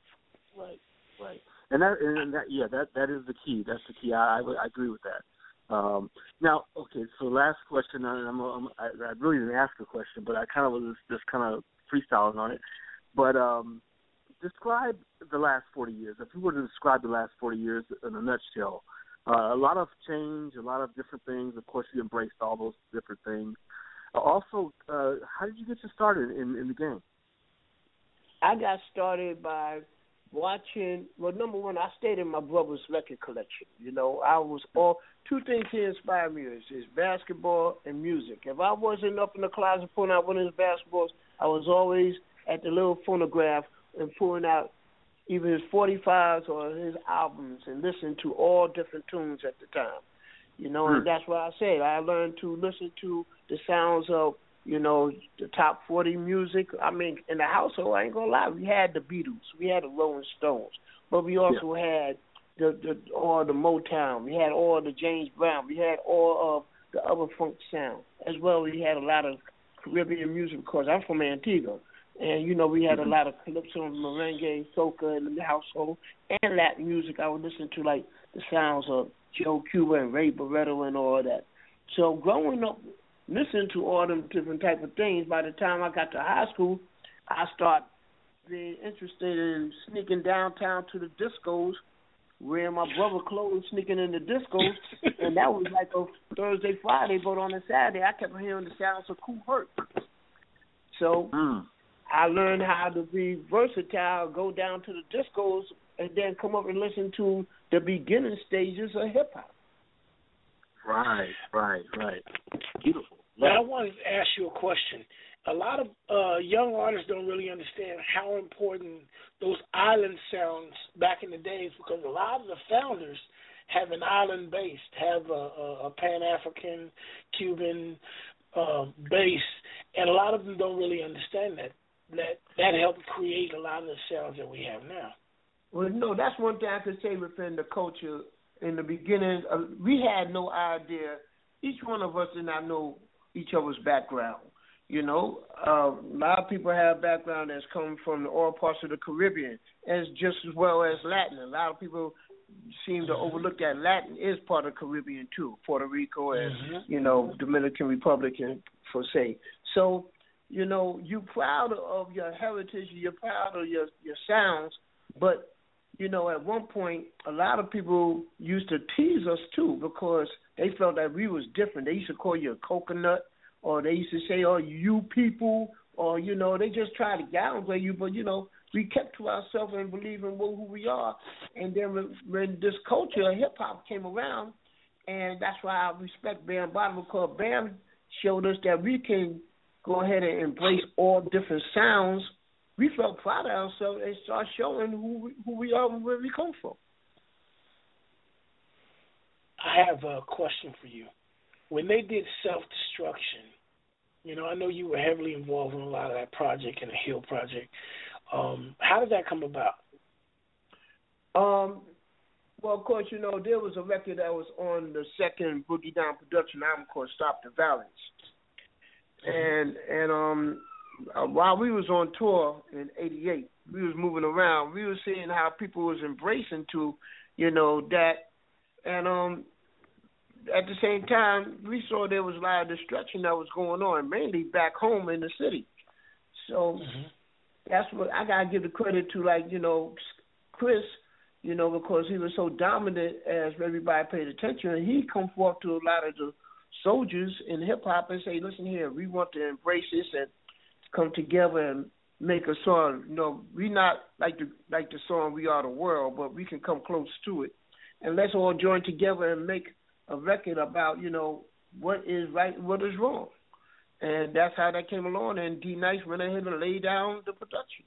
Right. And that is the key. That's the key. I agree with that. Now, okay, so last question, and I really didn't ask a question, but I kind of was just kind of freestyling on it. But describe the last 40 years. If you were to describe the last 40 years in a nutshell, a lot of change, a lot of different things. Of course, you embraced all those different things. Also, how did you get started in the game? I got started by watching, well, number one, I stayed in my brother's record collection. You know, I was two things here inspired me is basketball and music. If I wasn't up in the closet pulling out one of his basketballs, I was always at the little phonograph and pulling out either his 45s or his albums and listening to all different tunes at the time. You know, and that's what I said. I learned to listen to the sounds of, you know, the top 40 music. I mean, in the household, I ain't gonna lie, we had the Beatles, we had the Rolling Stones, but we also had all the Motown, we had all the James Brown, we had all of the other funk sound, as well. We had a lot of Caribbean music because I'm from Antigua, and you know we had a lot of calypso, merengue, soca in the household, and Latin music. I would listen to like the sounds of Joe Cuba and Ray Barretto and all that. So growing up, listening to all them different type of things, by the time I got to high school, I started being interested in sneaking downtown to the discos, wearing my brother clothes, sneaking in the discos, and that was like a Thursday, Friday, but on a Saturday, I kept hearing the sounds of Kool Herc. So I learned how to be versatile, go down to the discos, and then come up and listen to the beginning stages of hip-hop. Right. Beautiful. Now, I wanted to ask you a question. A lot of young artists don't really understand how important those island sounds back in the days, because a lot of the founders have an island base, have a Pan-African, Cuban base, and a lot of them don't really understand that helped create a lot of the sounds that we have now. Well, no, that's one thing I could say within the culture. In the beginning, we had no idea. Each one of us did not know each other's background. You know, a lot of people have background that's come from all parts of the Caribbean, as just as well as Latin. A lot of people seem to overlook that Latin is part of the Caribbean too, Puerto Rico and, you know, Dominican Republic for say. So, you know, you're proud of your heritage, you're proud of your sounds, but you know, at one point, a lot of people used to tease us, too, because they felt that we was different. They used to call you a coconut, or they used to say, oh, you people, or, you know, they just tried to downplay you. But, you know, we kept to ourselves and believe in who we are. And then when this culture of hip-hop came around, and that's why I respect Bam Bottom, because Bam showed us that we can go ahead and embrace all different sounds. We felt proud of ourselves and start showing who we are and where we come from. I have a question for you. When they did Self-Destruction, you know, I know you were heavily involved in a lot of that project and the Hill Project. How did that come about? Well, of course, you know, there was a record that was on the second Boogie Down production album called Stop the Violence. And while we was on tour in '88, we was moving around. We was seeing how people was embracing to, you know, that. And at the same time, we saw there was a lot of destruction that was going on, mainly back home in the city. So that's what I gotta give the credit to, like, you know, Chris because he was so dominant as everybody paid attention. And he come forth to a lot of the soldiers in hip-hop and say, listen here, we want to embrace this and come together and make a song. We not like the song We Are the World, but we can come close to it. And let's all join together and make a record about, what is right and what is wrong. And that's how that came along, and D-Nice went ahead and laid down the production.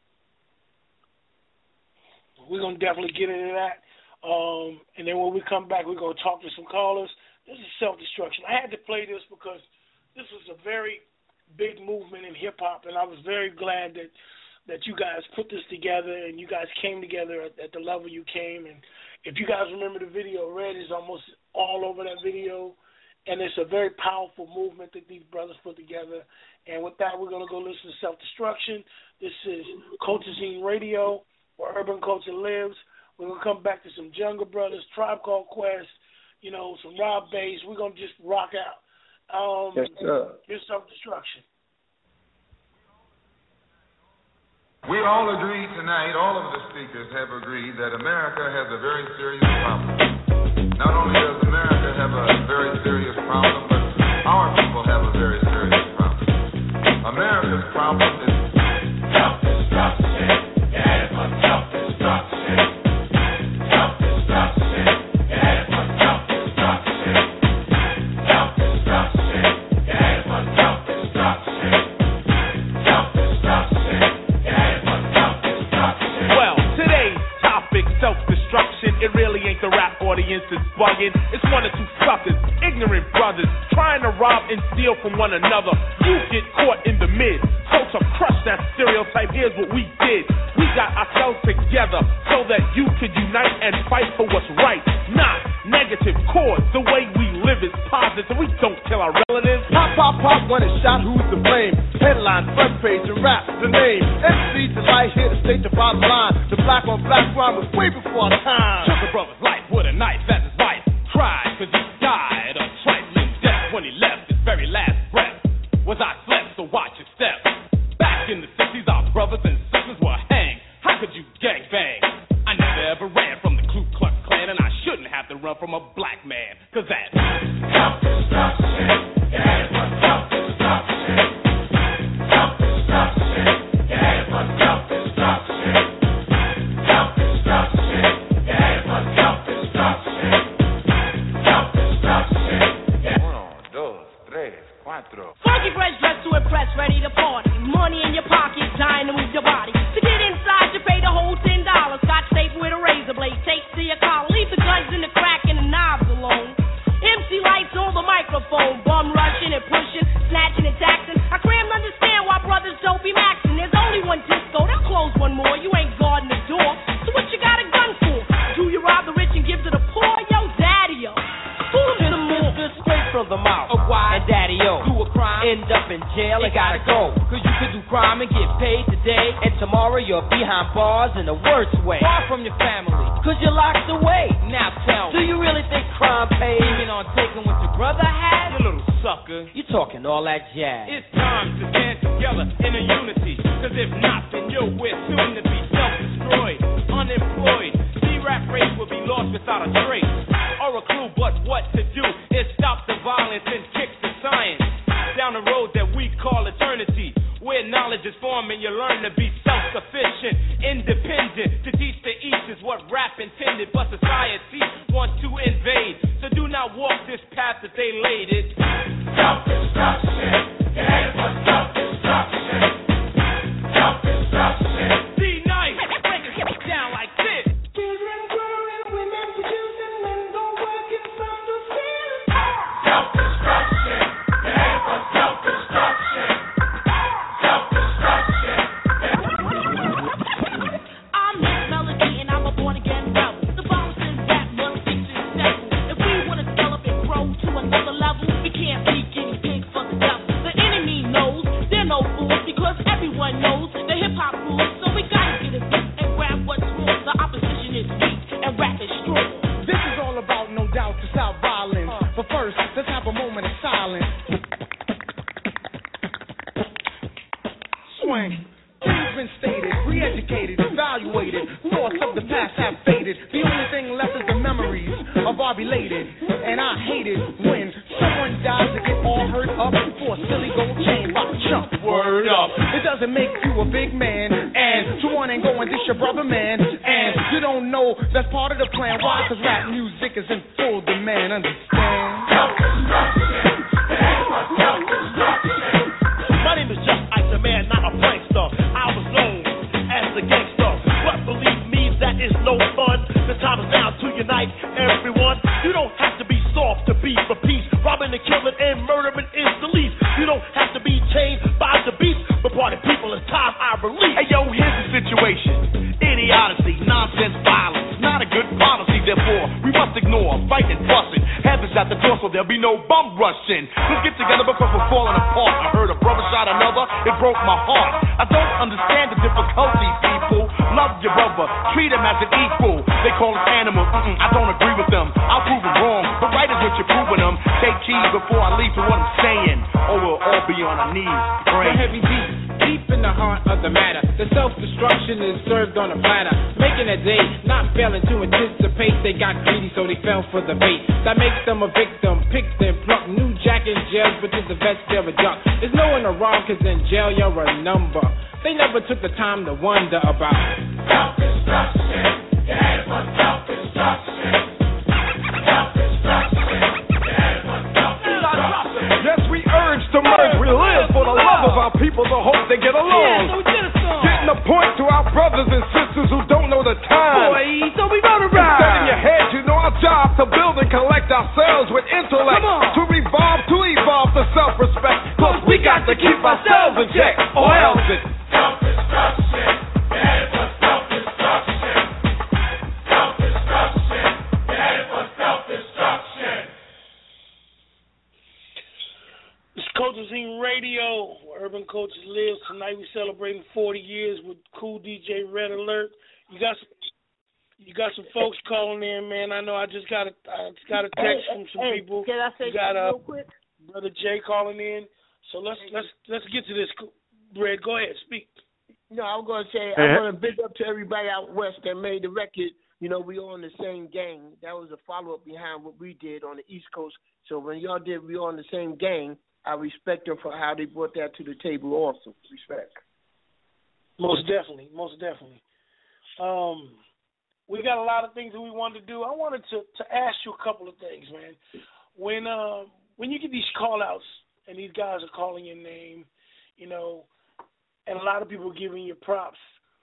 We're going to definitely get into that. And then when we come back, we're going to talk to some callers. This is Self-Destruction. I had to play this because this was a very big movement in hip-hop, and I was very glad that you guys put this together and you guys came together at the level you came. And if you guys remember the video, Red is almost all over that video, and it's a very powerful movement that these brothers put together. And with that, we're going to go listen to Self-Destruction. This is Culture Scene Radio, where urban culture lives. We're going to come back to some Jungle Brothers, Tribe Called Quest, some Rob Bass. We're going to just rock out. Yes, sir. Here's Self-Destruction. We all agree tonight, all of the speakers have agreed that America has a very serious problem. Not only does America have a very serious problem, but our people have a very serious problem. America's problem is self-destruction. Yeah, it's my self-destruction. Self-destruction. Yeah, it's my self-destruction. Self-destruction. Yeah, it's my self-destruction. Self-destruction. Yeah, it's my self-destruction. Well, today's topic, self-destruction, it really ain't the rap audience is bugging. It's one or two suckers, ignorant brothers, trying to rob and steal from one another. You get caught in the mid. So to crush that stereotype, here's what we did. We got ourselves together so that you could unite and fight for what's right, not negative cause. The way we live is positive. We don't kill our relatives. Pop, pop, pop, when it's shot, who's to blame? Headline, front page, and rap, the name. MC Delight here to state the bottom line. The black on black crime was way before our time. Took a brother's life with a knife as his wife cried, cause he died a trifling death when he left his very last breath. Was I slept, so watch your step. Back in the 60s, our brothers and sisters were hanged. How could you gangbang? I never ever ran from the Ku Klux Klan, and I shouldn't have to run from a black man, cause that's self-destruction. Yeah, it's my self-destruction. Self-destruction. Yeah, it's my self-destruction. Self-destruction. Yeah, it's my self-destruction. Self-destruction. Yeah. 1, 2, 3, 4. Funky fresh dressed to impress, ready to party. Money in your pocket, dying to move your body. To get inside, you pay the whole $10. Scotch tape with a razor blade, tapes to your collar. Leave the guns in the crack and the knobs alone. MC lights on the microphone, bum rushing and pushing, snatching and taxing. I cram to understand why brothers don't be maxing. There's only one disco, they'll close one more. You ain't guarding the door, so what you got a gun for? Do you rob the rich and give to the poor? Yo, daddy-o. Fool to the moon, straight from the mouth. And daddy-o, do a crime, end up in jail and gotta go. Cause you could do crime and get paid today, and tomorrow you're behind bars in the worst way. Far from your family, cause you're locked away. Now tell me, do you really think crime pays? Even on taking what your brother had? You little sucker, you talking all that jazz. It's time to stand together in a unity. Cause if not, then we're soon to be self-destroyed, unemployed. C-rap race will be lost without a trace or a clue, but what to do is stop the violence and kick the science down the road that we call eternity, where knowledge is formed and you learn to be self-sufficient, independent. To teach the east is what rap intended, but society wants to invade. So do not walk this path that they laid it. Self-destruction, yeah, it's for self-destruction. Self-destruction. D-Nice, break it down like this. Children growing, women producing, men go working from the field. Self-destruction, yeah, it's for self-destruction. Self-destruction. I'm Miss Melody and I'm a born-again rebel. The bounce in rap must be successful. If we want to develop and grow to another level, we can't be guinea pigs for the devil. The enemy knows they're no fools because everyone knows the hip-hop rules. So we gotta get it deep and grab what's wrong. The opposition is weak and rap is strong. This is all about, no doubt, to stop violence. But first, let's have a moment of silence. Swing. Things been stated, re-educated, evaluated. Thoughts of the past have faded. The only thing left is the memories of our belated. And I hate it when someone dies to get all hurt up for a silly gold chain by a chump. Word up. It doesn't make you a big man. And to one and go and dish your brother, man. And you don't know that's part of the plan. Why? Because rap music is in full demand. Understand? My name is Just Ice, a man, not a prankster. I was known as the gangster, but believe me, that is no fun. The time is now to unite everyone. You don't have to be soft to be for peace. Robbing and killing and murdering is the least. You don't have to be chained by the beast. But party people, it's time I release. Hey yo, here's the situation. Idiocy, nonsense, violence, not a good policy. Therefore, we must ignore fighting, fussing. Heaven's at the door, so there'll be no bum rushing. Let's get together because we're falling apart. I heard a brother shot another, it broke my heart. I don't understand the difficulty, people. Love your brother, treat him as an equal. They call us animals, I don't agree with them. I'll prove them wrong, but right is what you're proving them. Take keys before I leave to what I'm saying, or we'll all be on our knees praying. The heavy beat, deep in the heart of the matter. The self-destruction is served on a platter, making a day, not failing to anticipate. They got greedy, so they fell for the bait. That makes them a victim, picked and plucked. New jack in jail, but to the vets they're a duck. There's no one around, cause in jail you're a number. They never took the time to wonder about self-destruction. You're headed for self-destruction. Self-destruction. You're headed for self-destruction. Yes, we urge to merge. We live for the love of our people, the hope they get along. Getting a point to our brothers and sisters who don't know the time. Boy, so we gonna ride. Instead in your head, you know our job to build and collect ourselves with intellect. To revolve, to evolve to self-respect. Cause we got to keep ourselves in check, or else it's self-destruction. You're headed for self-destruction. Self-destruction. You're headed for self-destruction. It's Coaching Radio, where Urban Coaches live. Tonight we're celebrating 40 years with Cool DJ Red Alert. You got some folks calling in, man. I know I just got a text from some people. Can I say something real quick? Brother Jay calling in. So let's get to this. Red, go ahead, speak. No, I'm going to say, I want to big up to everybody out west that made the record. You know, we all in the same gang. That was a follow-up behind what we did on the East Coast. So when y'all did We All in the Same Gang, I respect them for how they brought that to the table also. Respect. Most definitely. We got a lot of things that we wanted to do. I wanted to ask you a couple of things, man. When you get these call-outs and these guys are calling your name, you know, and a lot of people giving you props,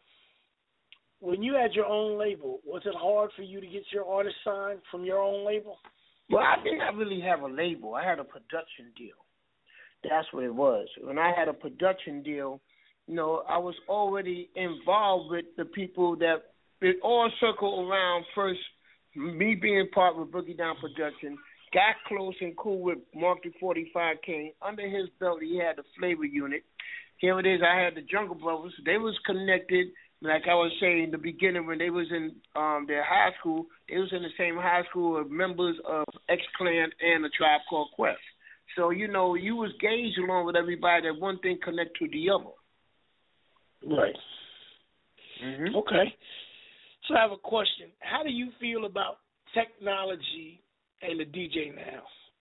when you had your own label, was it hard for you to get your artist signed from your own label? Well, I didn't really have a label. I had a production deal. That's what it was. When I had a production deal, you know, I was already involved with the people that it all circled around first, me being part of Boogie Down Production, got close and cool with Mark the 45 King. Under his belt, he had the Flavor Unit. Here it is, I had the Jungle Brothers. They was connected, like I was saying in the beginning, when they was in their high school, they was in the same high school of members of X-Clan and A Tribe Called Quest. So, you know, you was gauged along with everybody that one thing connect to the other. Right. Mm-hmm. Okay. So I have a question. How do you feel about technology and the DJ now?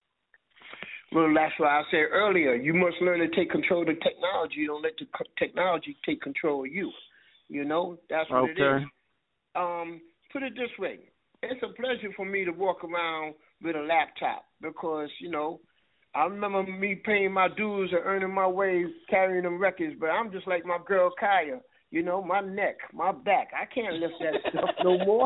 Well, that's what I said earlier. You must learn to take control of the technology. You don't let the technology take control of you. You know, that's what it is. Put it this way. It's a pleasure for me to walk around with a laptop because, you know, I remember me paying my dues and earning my way carrying them records, but I'm just like my girl Kaya. You know, my neck, my back. I can't lift that stuff no more.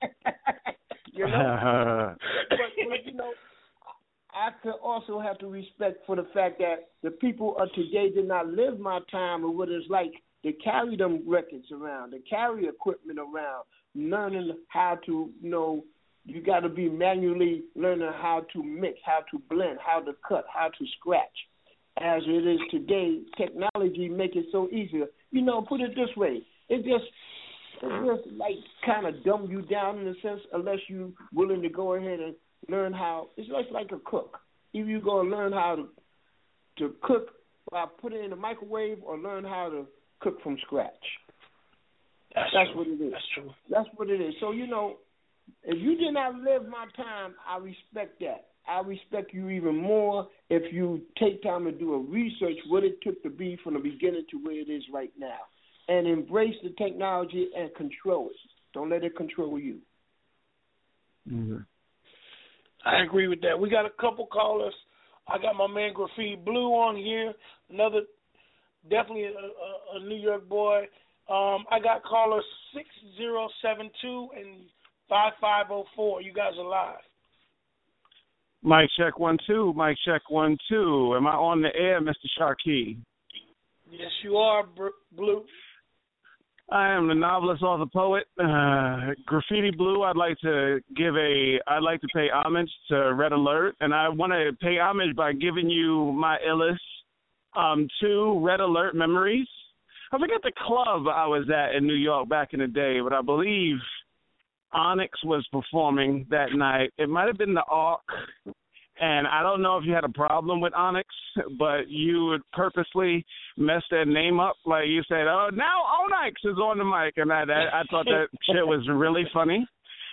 You know? but, you know, I could also have to respect for the fact that the people of today did not live my time or what it's like to carry them records around, to carry equipment around, learning how to, you know, you got to be manually learning how to mix, how to blend, how to cut, how to scratch. As it is today, technology make it so easier. You know, put it this way, it just like kind of dumb you down in a sense unless you willing to go ahead and learn how. It's like a cook. Either you go and learn how to cook by putting it in the microwave or learn how to cook from scratch. That's what it is. That's true. That's what it is. So, you know, if you did not live my time, I respect that. I respect you even more if you take time to do a research what it took to be from the beginning to where it is right now. And embrace the technology and control it. Don't let it control you. Mm-hmm. I agree with that. We got a couple callers. I got my man Graffiti Blue on here. Another, definitely a New York boy. I got caller 6072 and 5504. You guys are live. Mic check 1 2. Mic check 1 2. Am I on the air, Mr. Sharkey? Yes, you are, Blue. I am the novelist, author, poet, Graffiti Blue. I'd like to pay homage to Red Alert, and I want to pay homage by giving you my illest 2 Red Alert memories. I forget the club I was at in New York back in the day, but I believe Onyx was performing that night. It might have been the Ark, and I don't know if you had a problem with Onyx, but you would purposely mess their name up. Like you said, oh, now Onyx is on the mic, and I thought that shit was really funny.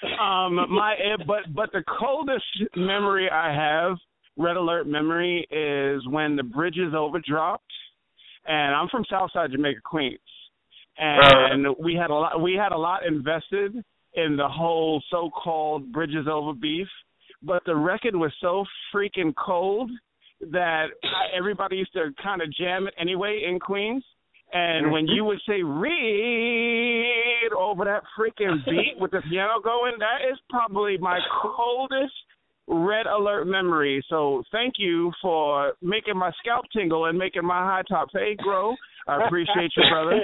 But the coldest memory I have, Red Alert memory, is when the Bridges overdropped, and I'm from Southside Jamaica, Queens, and we had a lot invested in the whole so-called Bridges over beef, but the record was so freaking cold that everybody used to kind of jam it anyway in Queens. And when you would say read over that freaking beat with the piano going, that is probably my coldest Red Alert memory. So thank you for making my scalp tingle and making my high top fade grow. I appreciate you, brother.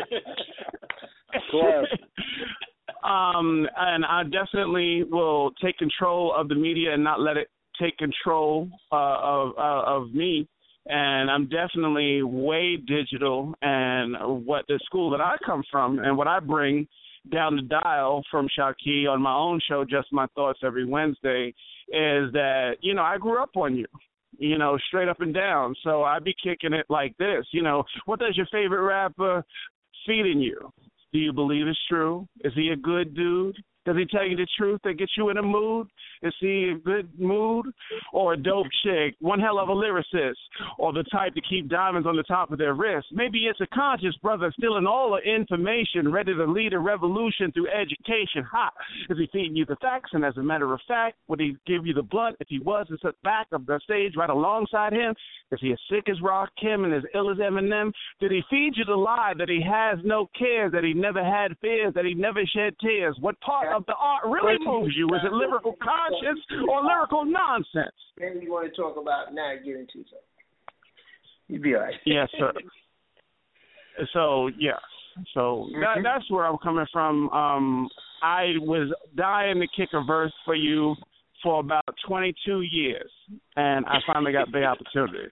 And I definitely will take control of the media and not let it take control of me. And I'm definitely way digital. And what the school that I come from and what I bring down the dial from Shaki on my own show, Just My Thoughts, every Wednesday, is that, you know, I grew up on you, you know, straight up and down. So I be kicking it like this, you know, what does your favorite rapper feed in you? Do you believe it's true? Is he a good dude? Does he tell you the truth that gets you in a mood? Is he a good mood? Or a dope chick, one hell of a lyricist, or the type to keep diamonds on the top of their wrist? Maybe it's a conscious brother stealing all the information, ready to lead a revolution through education. Ha! Is he feeding you the facts? And as a matter of fact, would he give you the blunt if he was at the back of the stage right alongside him? Is he as sick as Rakim and as ill as Eminem? Did he feed you the lie that he has no cares, that he never had fears, that he never shed tears? What part of the art really moves you? Is it lyrical conscience or lyrical nonsense? Maybe you want to talk about now, get into something. You'd be all right. Yes, sir. So, yes. So that's where I'm coming from. I was dying to kick a verse for you for about 22 years, and I finally got the opportunity.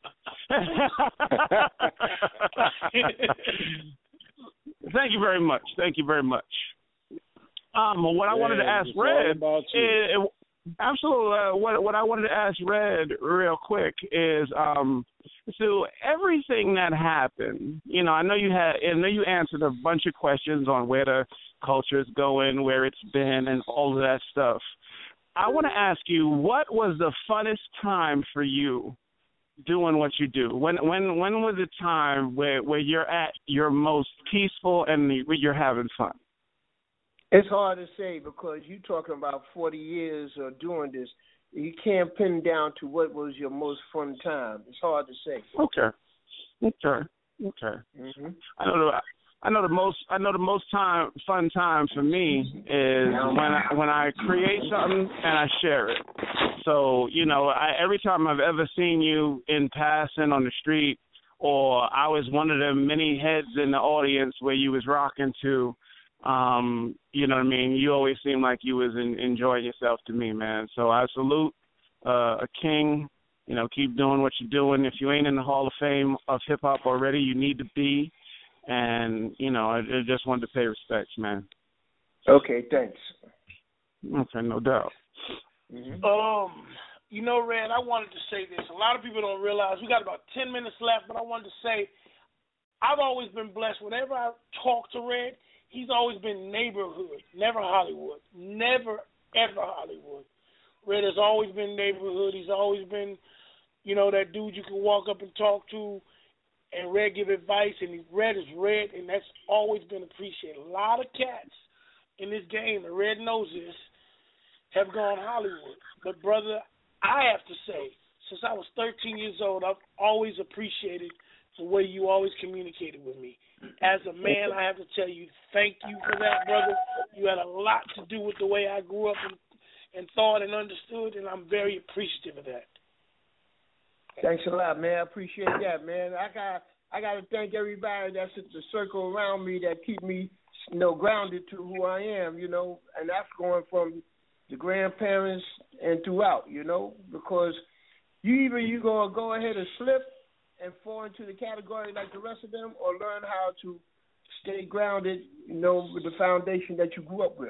Thank you very much. Thank you very much. What I wanted to ask Red, absolutely. What I wanted to ask Red real quick is, so everything that happened, you know, I know you answered a bunch of questions on where the culture is going, where it's been, and all of that stuff. I want to ask you, what was the funnest time for you doing what you do? When was the time where you're at your most peaceful and you're having fun? It's hard to say because you're talking about 40 years of doing this. You can't pin down to what was your most fun time. It's hard to say. Okay. Mm-hmm. I know the most fun time for me is when I create something and I share it. So, you know, every time I've ever seen you in passing on the street, or I was one of the many heads in the audience where you was rocking to, you know what I mean? You always seem like you was enjoying yourself to me, man. So I salute a king. You know, keep doing what you're doing. If you ain't in the Hall of Fame of hip hop already, you need to be. And, you know, I just wanted to pay respects, man. Okay, thanks. Okay, no doubt. Mm-hmm. You know, Red, I wanted to say this. A lot of people don't realize we got about 10 minutes left, but I wanted to say I've always been blessed. Whenever I talk to Red, he's always been neighborhood, never Hollywood, never ever Hollywood. Red has always been neighborhood. He's always been, you know, that dude you can walk up and talk to, and Red give advice, and Red is Red, and that's always been appreciated. A lot of cats in this game, and Red knows this, have gone Hollywood. But, brother, I have to say, since I was 13 years old, I've always appreciated the way you always communicated with me. As a man, I have to tell you, thank you for that, brother. You had a lot to do with the way I grew up and thought and understood, and I'm very appreciative of that. Thanks a lot, man. I appreciate that, man. I got to thank everybody that's in the circle around me that keep me, you know, grounded to who I am, you know, and that's going from the grandparents and throughout, you know, because you going to go ahead and slip and fall into the category like the rest of them, or learn how to stay grounded, you know, with the foundation that you grew up with.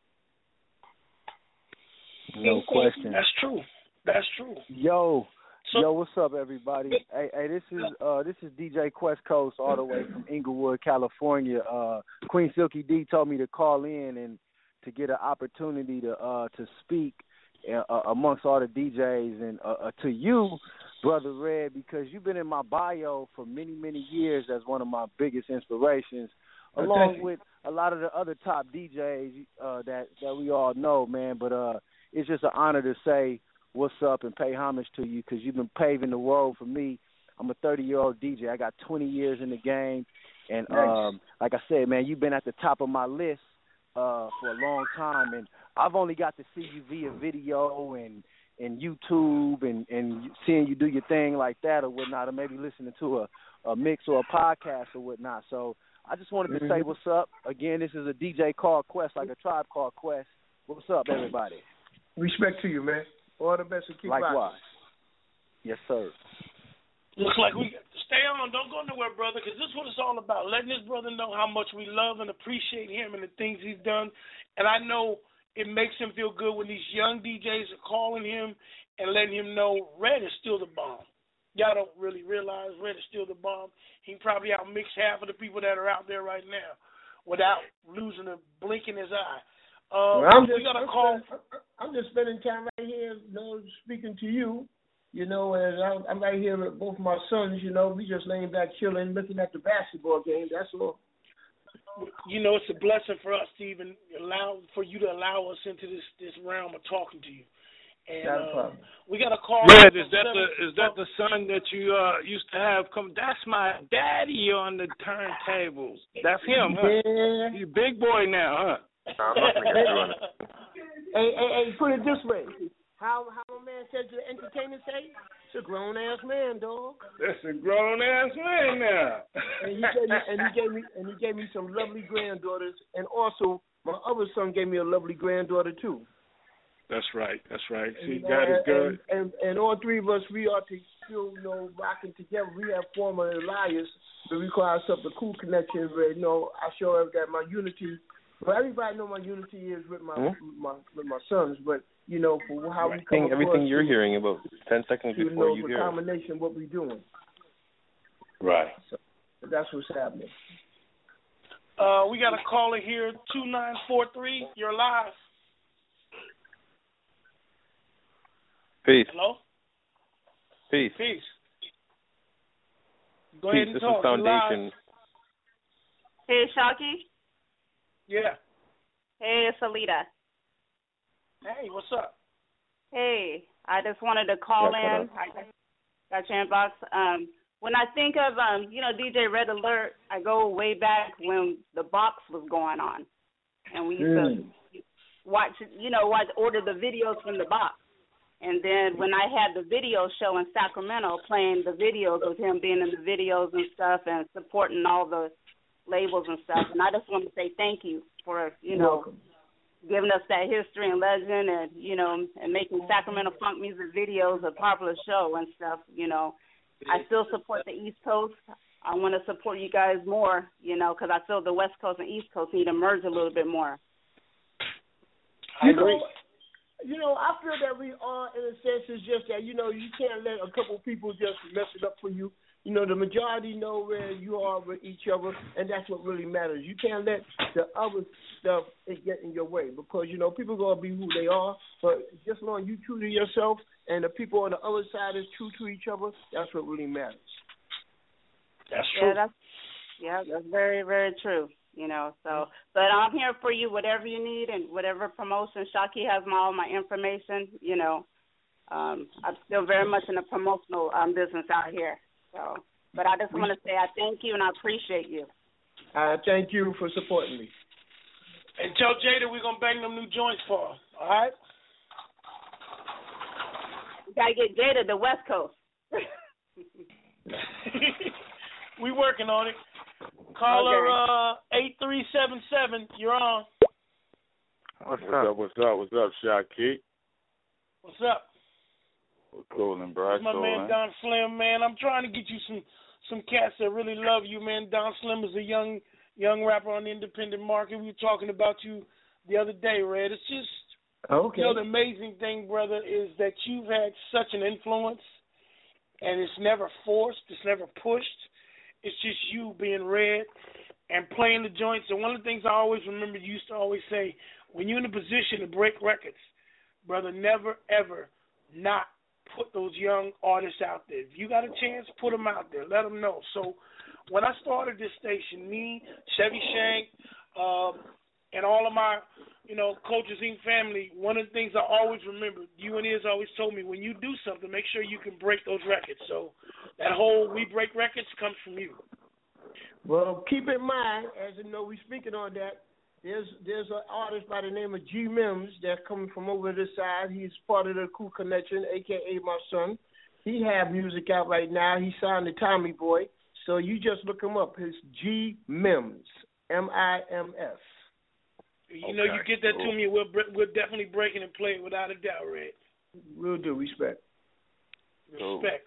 No question. That's true. That's true. Yo, what's up, everybody? Hey, this is DJ Quest Coast, all the way from Inglewood, California. Queen Silky D told me to call in and to get an opportunity to speak amongst all the DJs, and to you, Brother Red, because you've been in my bio for many, many years as one of my biggest inspirations, along with a lot of the other top DJs that we all know, man. But it's just an honor to say what's up and pay homage to you, because you've been paving the road for me. I'm a 30-year-old DJ. I got 20 years in the game, and like I said, man, you've been at the top of my list for a long time, and I've only got to see you via video and YouTube and seeing you do your thing like that or whatnot, or maybe listening to a mix or a podcast or whatnot. So I just wanted to say what's up. Again, this is a DJ called Quest, like a tribe called Quest. What's up, everybody? Respect to you, man. All the best and keep Likewise. rocking. Yes, sir. Looks like we stay on. Don't go nowhere, brother, because this is what it's all about. Letting this brother know how much we love and appreciate him and the things he's done. And I know it makes him feel good when these young DJs are calling him and letting him know Red is still the bomb. Y'all don't really realize Red is still the bomb. He can probably outmix half of the people that are out there right now without losing a blink in his eye. I'm just spending time right here, you know, speaking to you, you know, and I'm right here with both my sons, you know. We just laying back, chilling, looking at the basketball game. That's all. You know, it's a blessing for us to even allow us into this realm of talking to you. And we got a call. Red, is that the son that you used to have come? That's my daddy on the turntables. That's him, huh? Yeah. You big boy now, huh? Hey, put it this way. How a man said to the entertainer say? It's a grown ass man, dog. That's a grown ass man now. and he gave me some lovely granddaughters, and also my other son gave me a lovely granddaughter too. That's right. See, God is good. And all three of us, we are to still, you know, rocking together. We have formed an alliance that requires up the cool connection. Where, you know, I show that my unity. Well, everybody know my unity is with my sons, but you know, for how we come everything you're hearing about 10 seconds before you hear the combination of what we're doing. Right. So that's what's happening. We got a caller here, 2943. You're live. Peace. Hello? Peace. Go ahead and this talk. Is Foundation. Hey, Shocky. Yeah. Hey, it's Alita. Hey, what's up? Hey, I just wanted to call in. I got your inbox. When I think of, DJ Red Alert, I go way back when the box was going on. And we used to order the videos from the box. And then when I had the video show in Sacramento, playing the videos of him being in the videos and stuff and supporting all the labels and stuff. And I just want to say thank you for, welcome. Giving us that history and legend and, and making Sacramento funk music videos a popular show and stuff, I still support the East Coast. I want to support you guys more, because I feel the West Coast and East Coast need to merge a little bit more. I agree. I feel that we are, in a sense, it's just that, you can't let a couple people just mess it up for you. the majority know where you are with each other, and that's what really matters. You can't let the other stuff get in your way because, people are going to be who they are, but just as long as you true to yourself and the people on the other side is true to each other, that's what really matters. That's true. That's very, very true. But I'm here for you, whatever you need and whatever promotion. Shockey has all my information, I'm still very much in the promotional business out here. So, but I just want to say I thank you and I appreciate you. Thank you for supporting me. And tell Jada we're going to bang them new joints for her, all right? You got to get Jada the West Coast. We working on it. Caller 8377, you're on. What's up, Shockey? What's up? What's going, bro? My man Don Slim, man. I'm trying to get you some cats that really love you, man. Don Slim is a young rapper on the independent market. We were talking about you the other day, Red. It's just, the amazing thing, brother, is that you've had such an influence, and it's never forced, it's never pushed. It's just you being Red and playing the joints. And one of the things I always remember, you used to always say, when you're in a position to break records, brother, never, ever not put those young artists out there. If you got a chance, put them out there. Let them know. So when I started this station, me, Chevy Shank, and all of my, Culture Inc. family, one of the things I always remember, you and Iz always told me, when you do something, make sure you can break those records. So that whole we break records comes from you. Well, keep in mind, as you know, we're speaking on that, there's an artist by the name of G Mims that's coming from over this side. He's part of the Cool Connection, a.k.a. my son. He have music out right now. He signed to Tommy Boy. So you just look him up. It's G Mims, M-I-M-S. You get that to me, we're definitely breaking and playing without a doubt, Red. We'll do. Respect. Respect.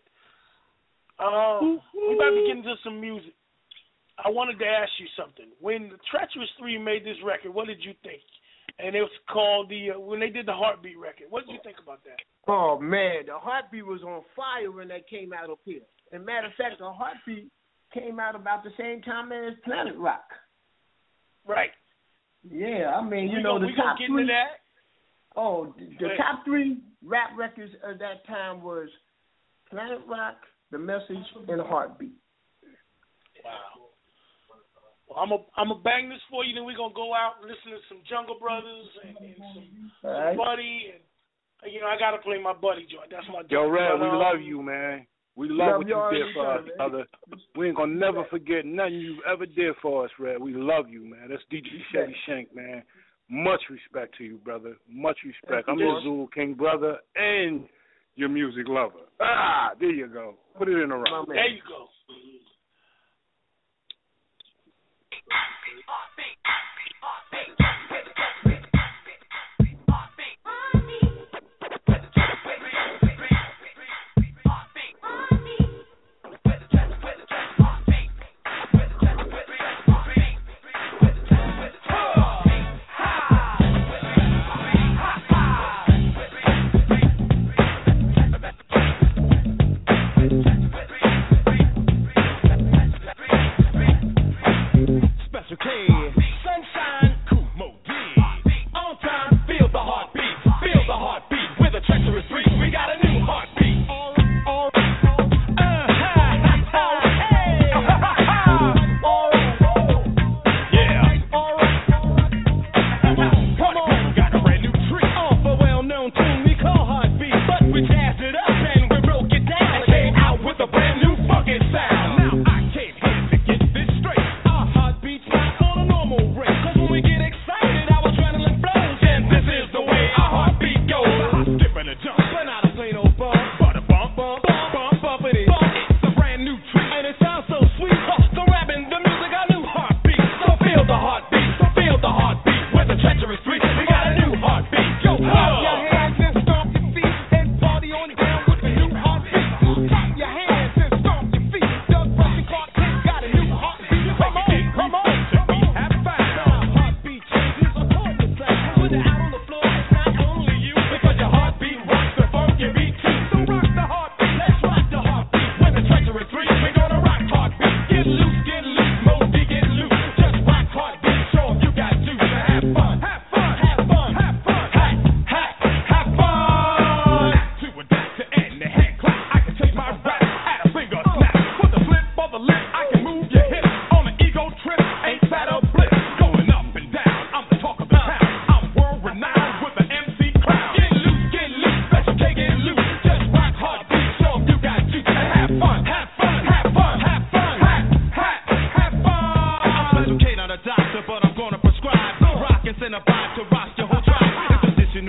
We about to get into some music. I wanted to ask you something. When the Treacherous 3 made this record, what did you think? And it was called when they did the Heartbeat record. What did you think about that? Oh, man, the Heartbeat was on fire when that came out up here. As a matter of fact, the Heartbeat came out about the same time as Planet Rock. Right. Yeah, I mean, the top three. Into that? Oh, the top three rap records of that time was Planet Rock, The Message, and Heartbeat. Wow. Well, I'm gonna bang this for you. Then we're gonna go out and listen to some Jungle Brothers and some Buddy. And I gotta play my Buddy joint. That's my joint. Yo, Red, we love you, man. We love what you did for us, brother. We ain't gonna never forget nothing you ever did for us, Red. We love you, man. That's DJ Chevy Shank, man. Much respect to you, brother. Much respect. I'm your Zulu King brother and your music lover. There you go. Put it in a round. There you go. Sunshine, cool mode.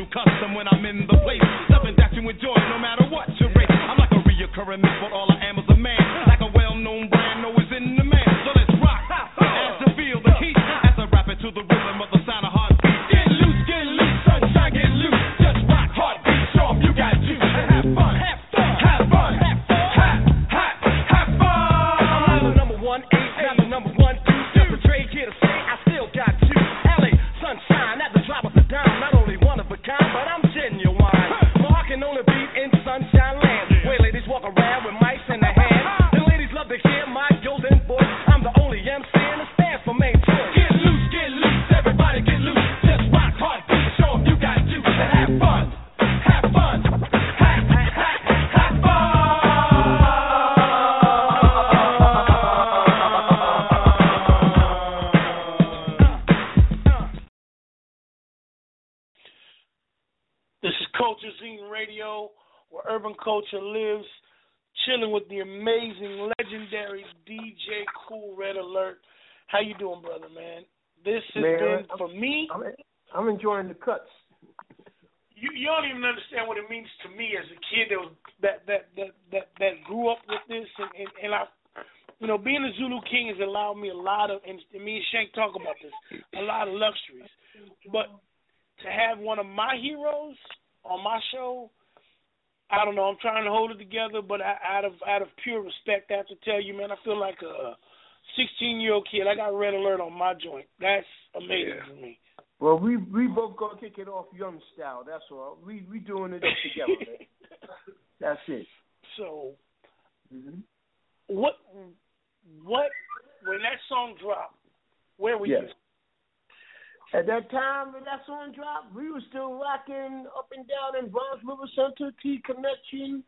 new custom when I'm in the place. Something that you enjoy no matter what your race. I'm like a reoccurring myth, but all I am is a man. Like a well-known brand, always in the man. So let's rock as to feel the heat. As I rap it to the rhythm of the sound of heartbeat. Get loose, sunshine, get loose. Just rock, heartbeat, show 'em you got juice. And have fun, have fun, have fun, have fun, have fun. I'm not the number 1 8, not the number 1 2. Just a trade here to say I still got you. LA, sunshine, at the drop of a dime. Not only one of a kind, but I'm genuine. Marking on the beat in sunshine land. Where ladies walk around with mics in their hand. And ladies love to hear my golden voice. I'm the only MC in the stand for main choice. Get loose, everybody get loose. Just rock, heartbeat, show 'em you got juice. And have fun, have fun, have fun. This is Culture Zine Radio, where urban culture lives, chilling with the amazing, legendary DJ Cool Red Alert. How you doing, brother, man? This has been, for me... I'm enjoying the cuts. You don't even understand what it means to me as a kid that grew up with this, and I, being a Zulu King has allowed me a lot of, and me and Shank talk about this, a lot of luxuries. But to have one of my heroes on my show, I don't know. I'm trying to hold it together, but out of pure respect, I have to tell you, man, I feel like a 16-year-old kid. I got Red Alert on my joint. That's amazing for me. Well, we both gonna kick it off young style. That's all. We doing it together, man. That's it. So, what when that song dropped, where were you? At that time when that song dropped, we were still rocking up and down in Bronx River Center, T Connection.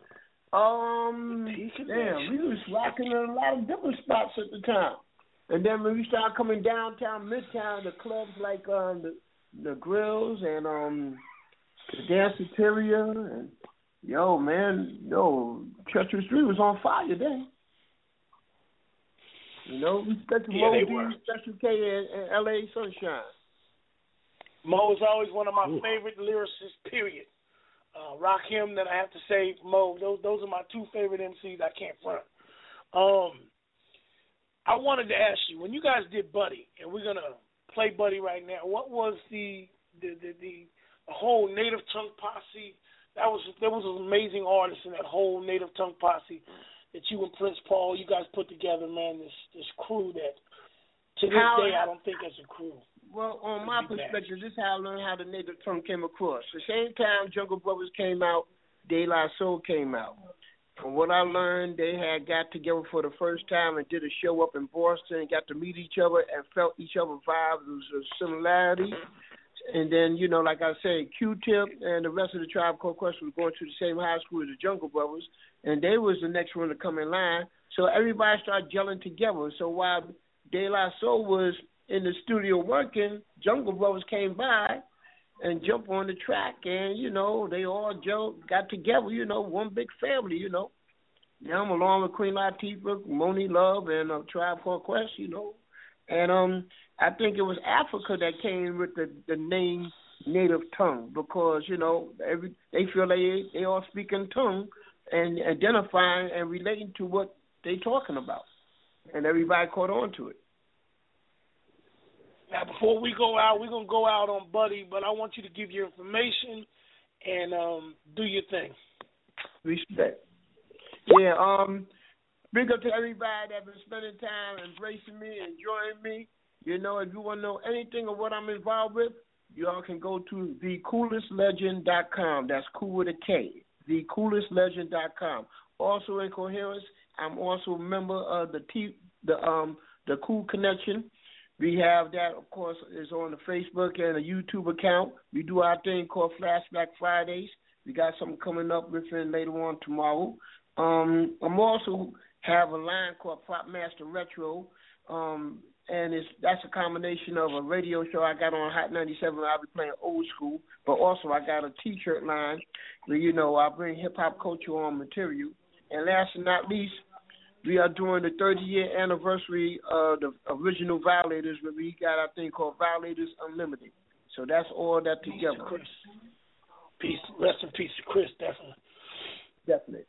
We was rocking in a lot of different spots at the time. And then when we started coming downtown, Midtown, the clubs like the Grills and the Danceteria, and Treacherous Street was on fire then. We spent the Mo, Special K, and L.A. Sunshine. Mo is always one of my favorite lyricists, period. Rakim, that I have to say, Mo, those are my two favorite MCs I can't front. I wanted to ask you, when you guys did Buddy, and we're going to play Buddy right now, what was the whole Native Tongue Posse? There was an amazing artist in that whole Native Tongue Posse that you and Prince Paul, you guys put together, man, this crew that to this day I don't think as a crew. Well, on my perspective, this is how I learned how the Native Tongue came across. The same time Jungle Brothers came out, De La Soul came out. From what I learned, they had got together for the first time and did a show up in Boston and got to meet each other and felt each other's vibes. There was a similarity. And then, like I said, Q-Tip and the rest of the Tribe Called Quest was going to the same high school as the Jungle Brothers, and they was the next one to come in line. So everybody started gelling together. So while De La Soul was in the studio working, Jungle Brothers came by and jumped on the track, and, they all got together, one big family, I'm along with Queen Latifah, Moni Love, and Tribe Called Quest, And I think it was Africa that came with the name Native Tongue because, they feel they all speak in tongue and identifying and relating to what they talking about. And everybody caught on to it. Now, before we go out, we're going to go out on Buddy, but I want you to give your information and do your thing. Respect. Yeah, big up to everybody that's been spending time embracing me, enjoying me. If you want to know anything of what I'm involved with, y'all can go to thecoolestlegend.com. That's cool with a K. Thecoolestlegend.com. Also in Coherence, I'm also a member of the Cool Connection. We have that, of course, is on the Facebook and a YouTube account. We do our thing called Flashback Fridays. We got something coming up within later on tomorrow. I'm also have a line called Prop Master Retro, and that's a combination of a radio show I got on Hot 97. I'll be playing old school, but also I got a T-shirt line where, I bring hip-hop culture on material. And last but not least, we are doing the 30-year anniversary of the original Violators, where we got our thing called Violators Unlimited. So that's all that together. Peace. Rest in peace to Chris, definitely. Definitely.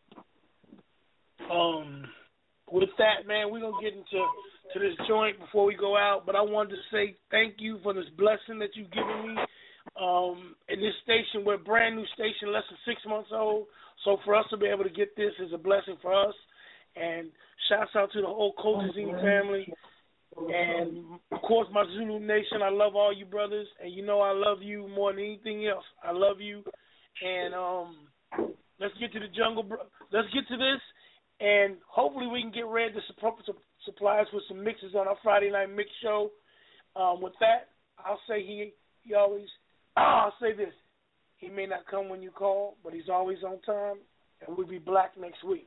With that, man, we're going to get into this joint before we go out, but I wanted to say thank you for this blessing that you've given me. In this station, we're a brand new station, less than 6 months old, so for us to be able to get this is a blessing for us. And shouts out to the whole Colchazine family. And, of course, my Zulu Nation, I love all you brothers, and you know I love you more than anything else. I love you. And let's get to the jungle. Let's get to this, and hopefully we can get Red to supply us with some mixes on our Friday night mix show. With that, I'll say I'll say this. He may not come when you call, but he's always on time, and we'll be black next week.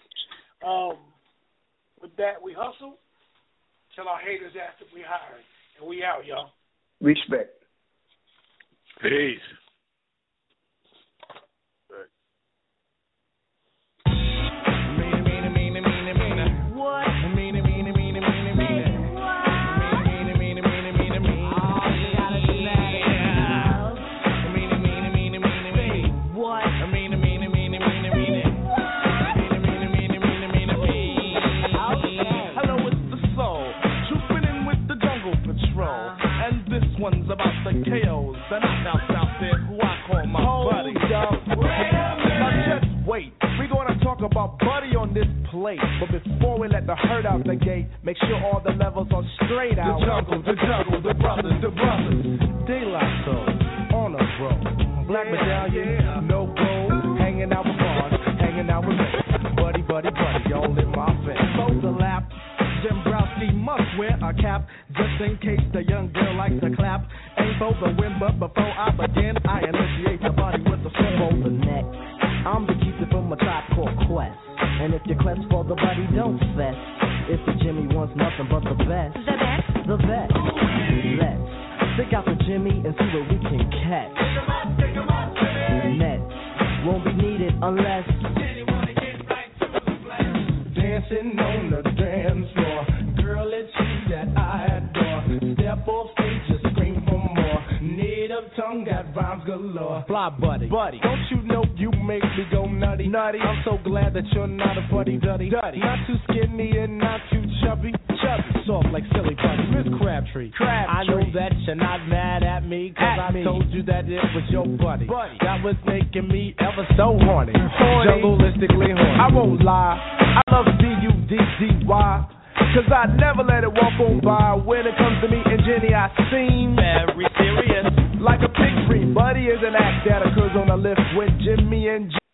With that, we hustle. Tell our haters after we hired. And we out, y'all. Respect. Peace. One's about the KOs, the knockouts out there who I call my buddy. Now just wait, we're gonna talk about Buddy on this plate. But before we let the herd out the gate, make sure all the levels are straight out. The jungle, the brothers. De La Soul, on a roll. Black medallion, no gold. Hanging out with bars, hanging out with me. Buddy, y'all in my face. Close the lap. Jim Browski must wear a cap, just in case the young girl likes to clap. Ain't for the win, but before I begin, I initiate the body with the swing over neck. I'm the keeper from a tribe called Quest, and if your quest for the body, don't fess. If the Jimmy wants nothing but the best, the best. Let's stick out the Jimmy and see what we can catch. Nets won't be needed unless dancing on the dance floor. Girl, it's you that I adore. Step off stage, just scream for more. Native tongue got rhymes galore. Fly buddy, don't you know you make me go nutty? I'm so glad that you're not a buddy-duddy. Not too skinny and not too chubby. Soft like silly buddy. Miss Crabtree. I know that you're not mad at me, cause I told you that it was your buddy. That was making me ever so horny. Jungleistically horny. I won't lie, I love D-U-D-D-Y, cause I never let it walk on by. When it comes to me and Jenny, I seem very serious. Like a pig free, Buddy is an act that occurs on a lift with Jimmy and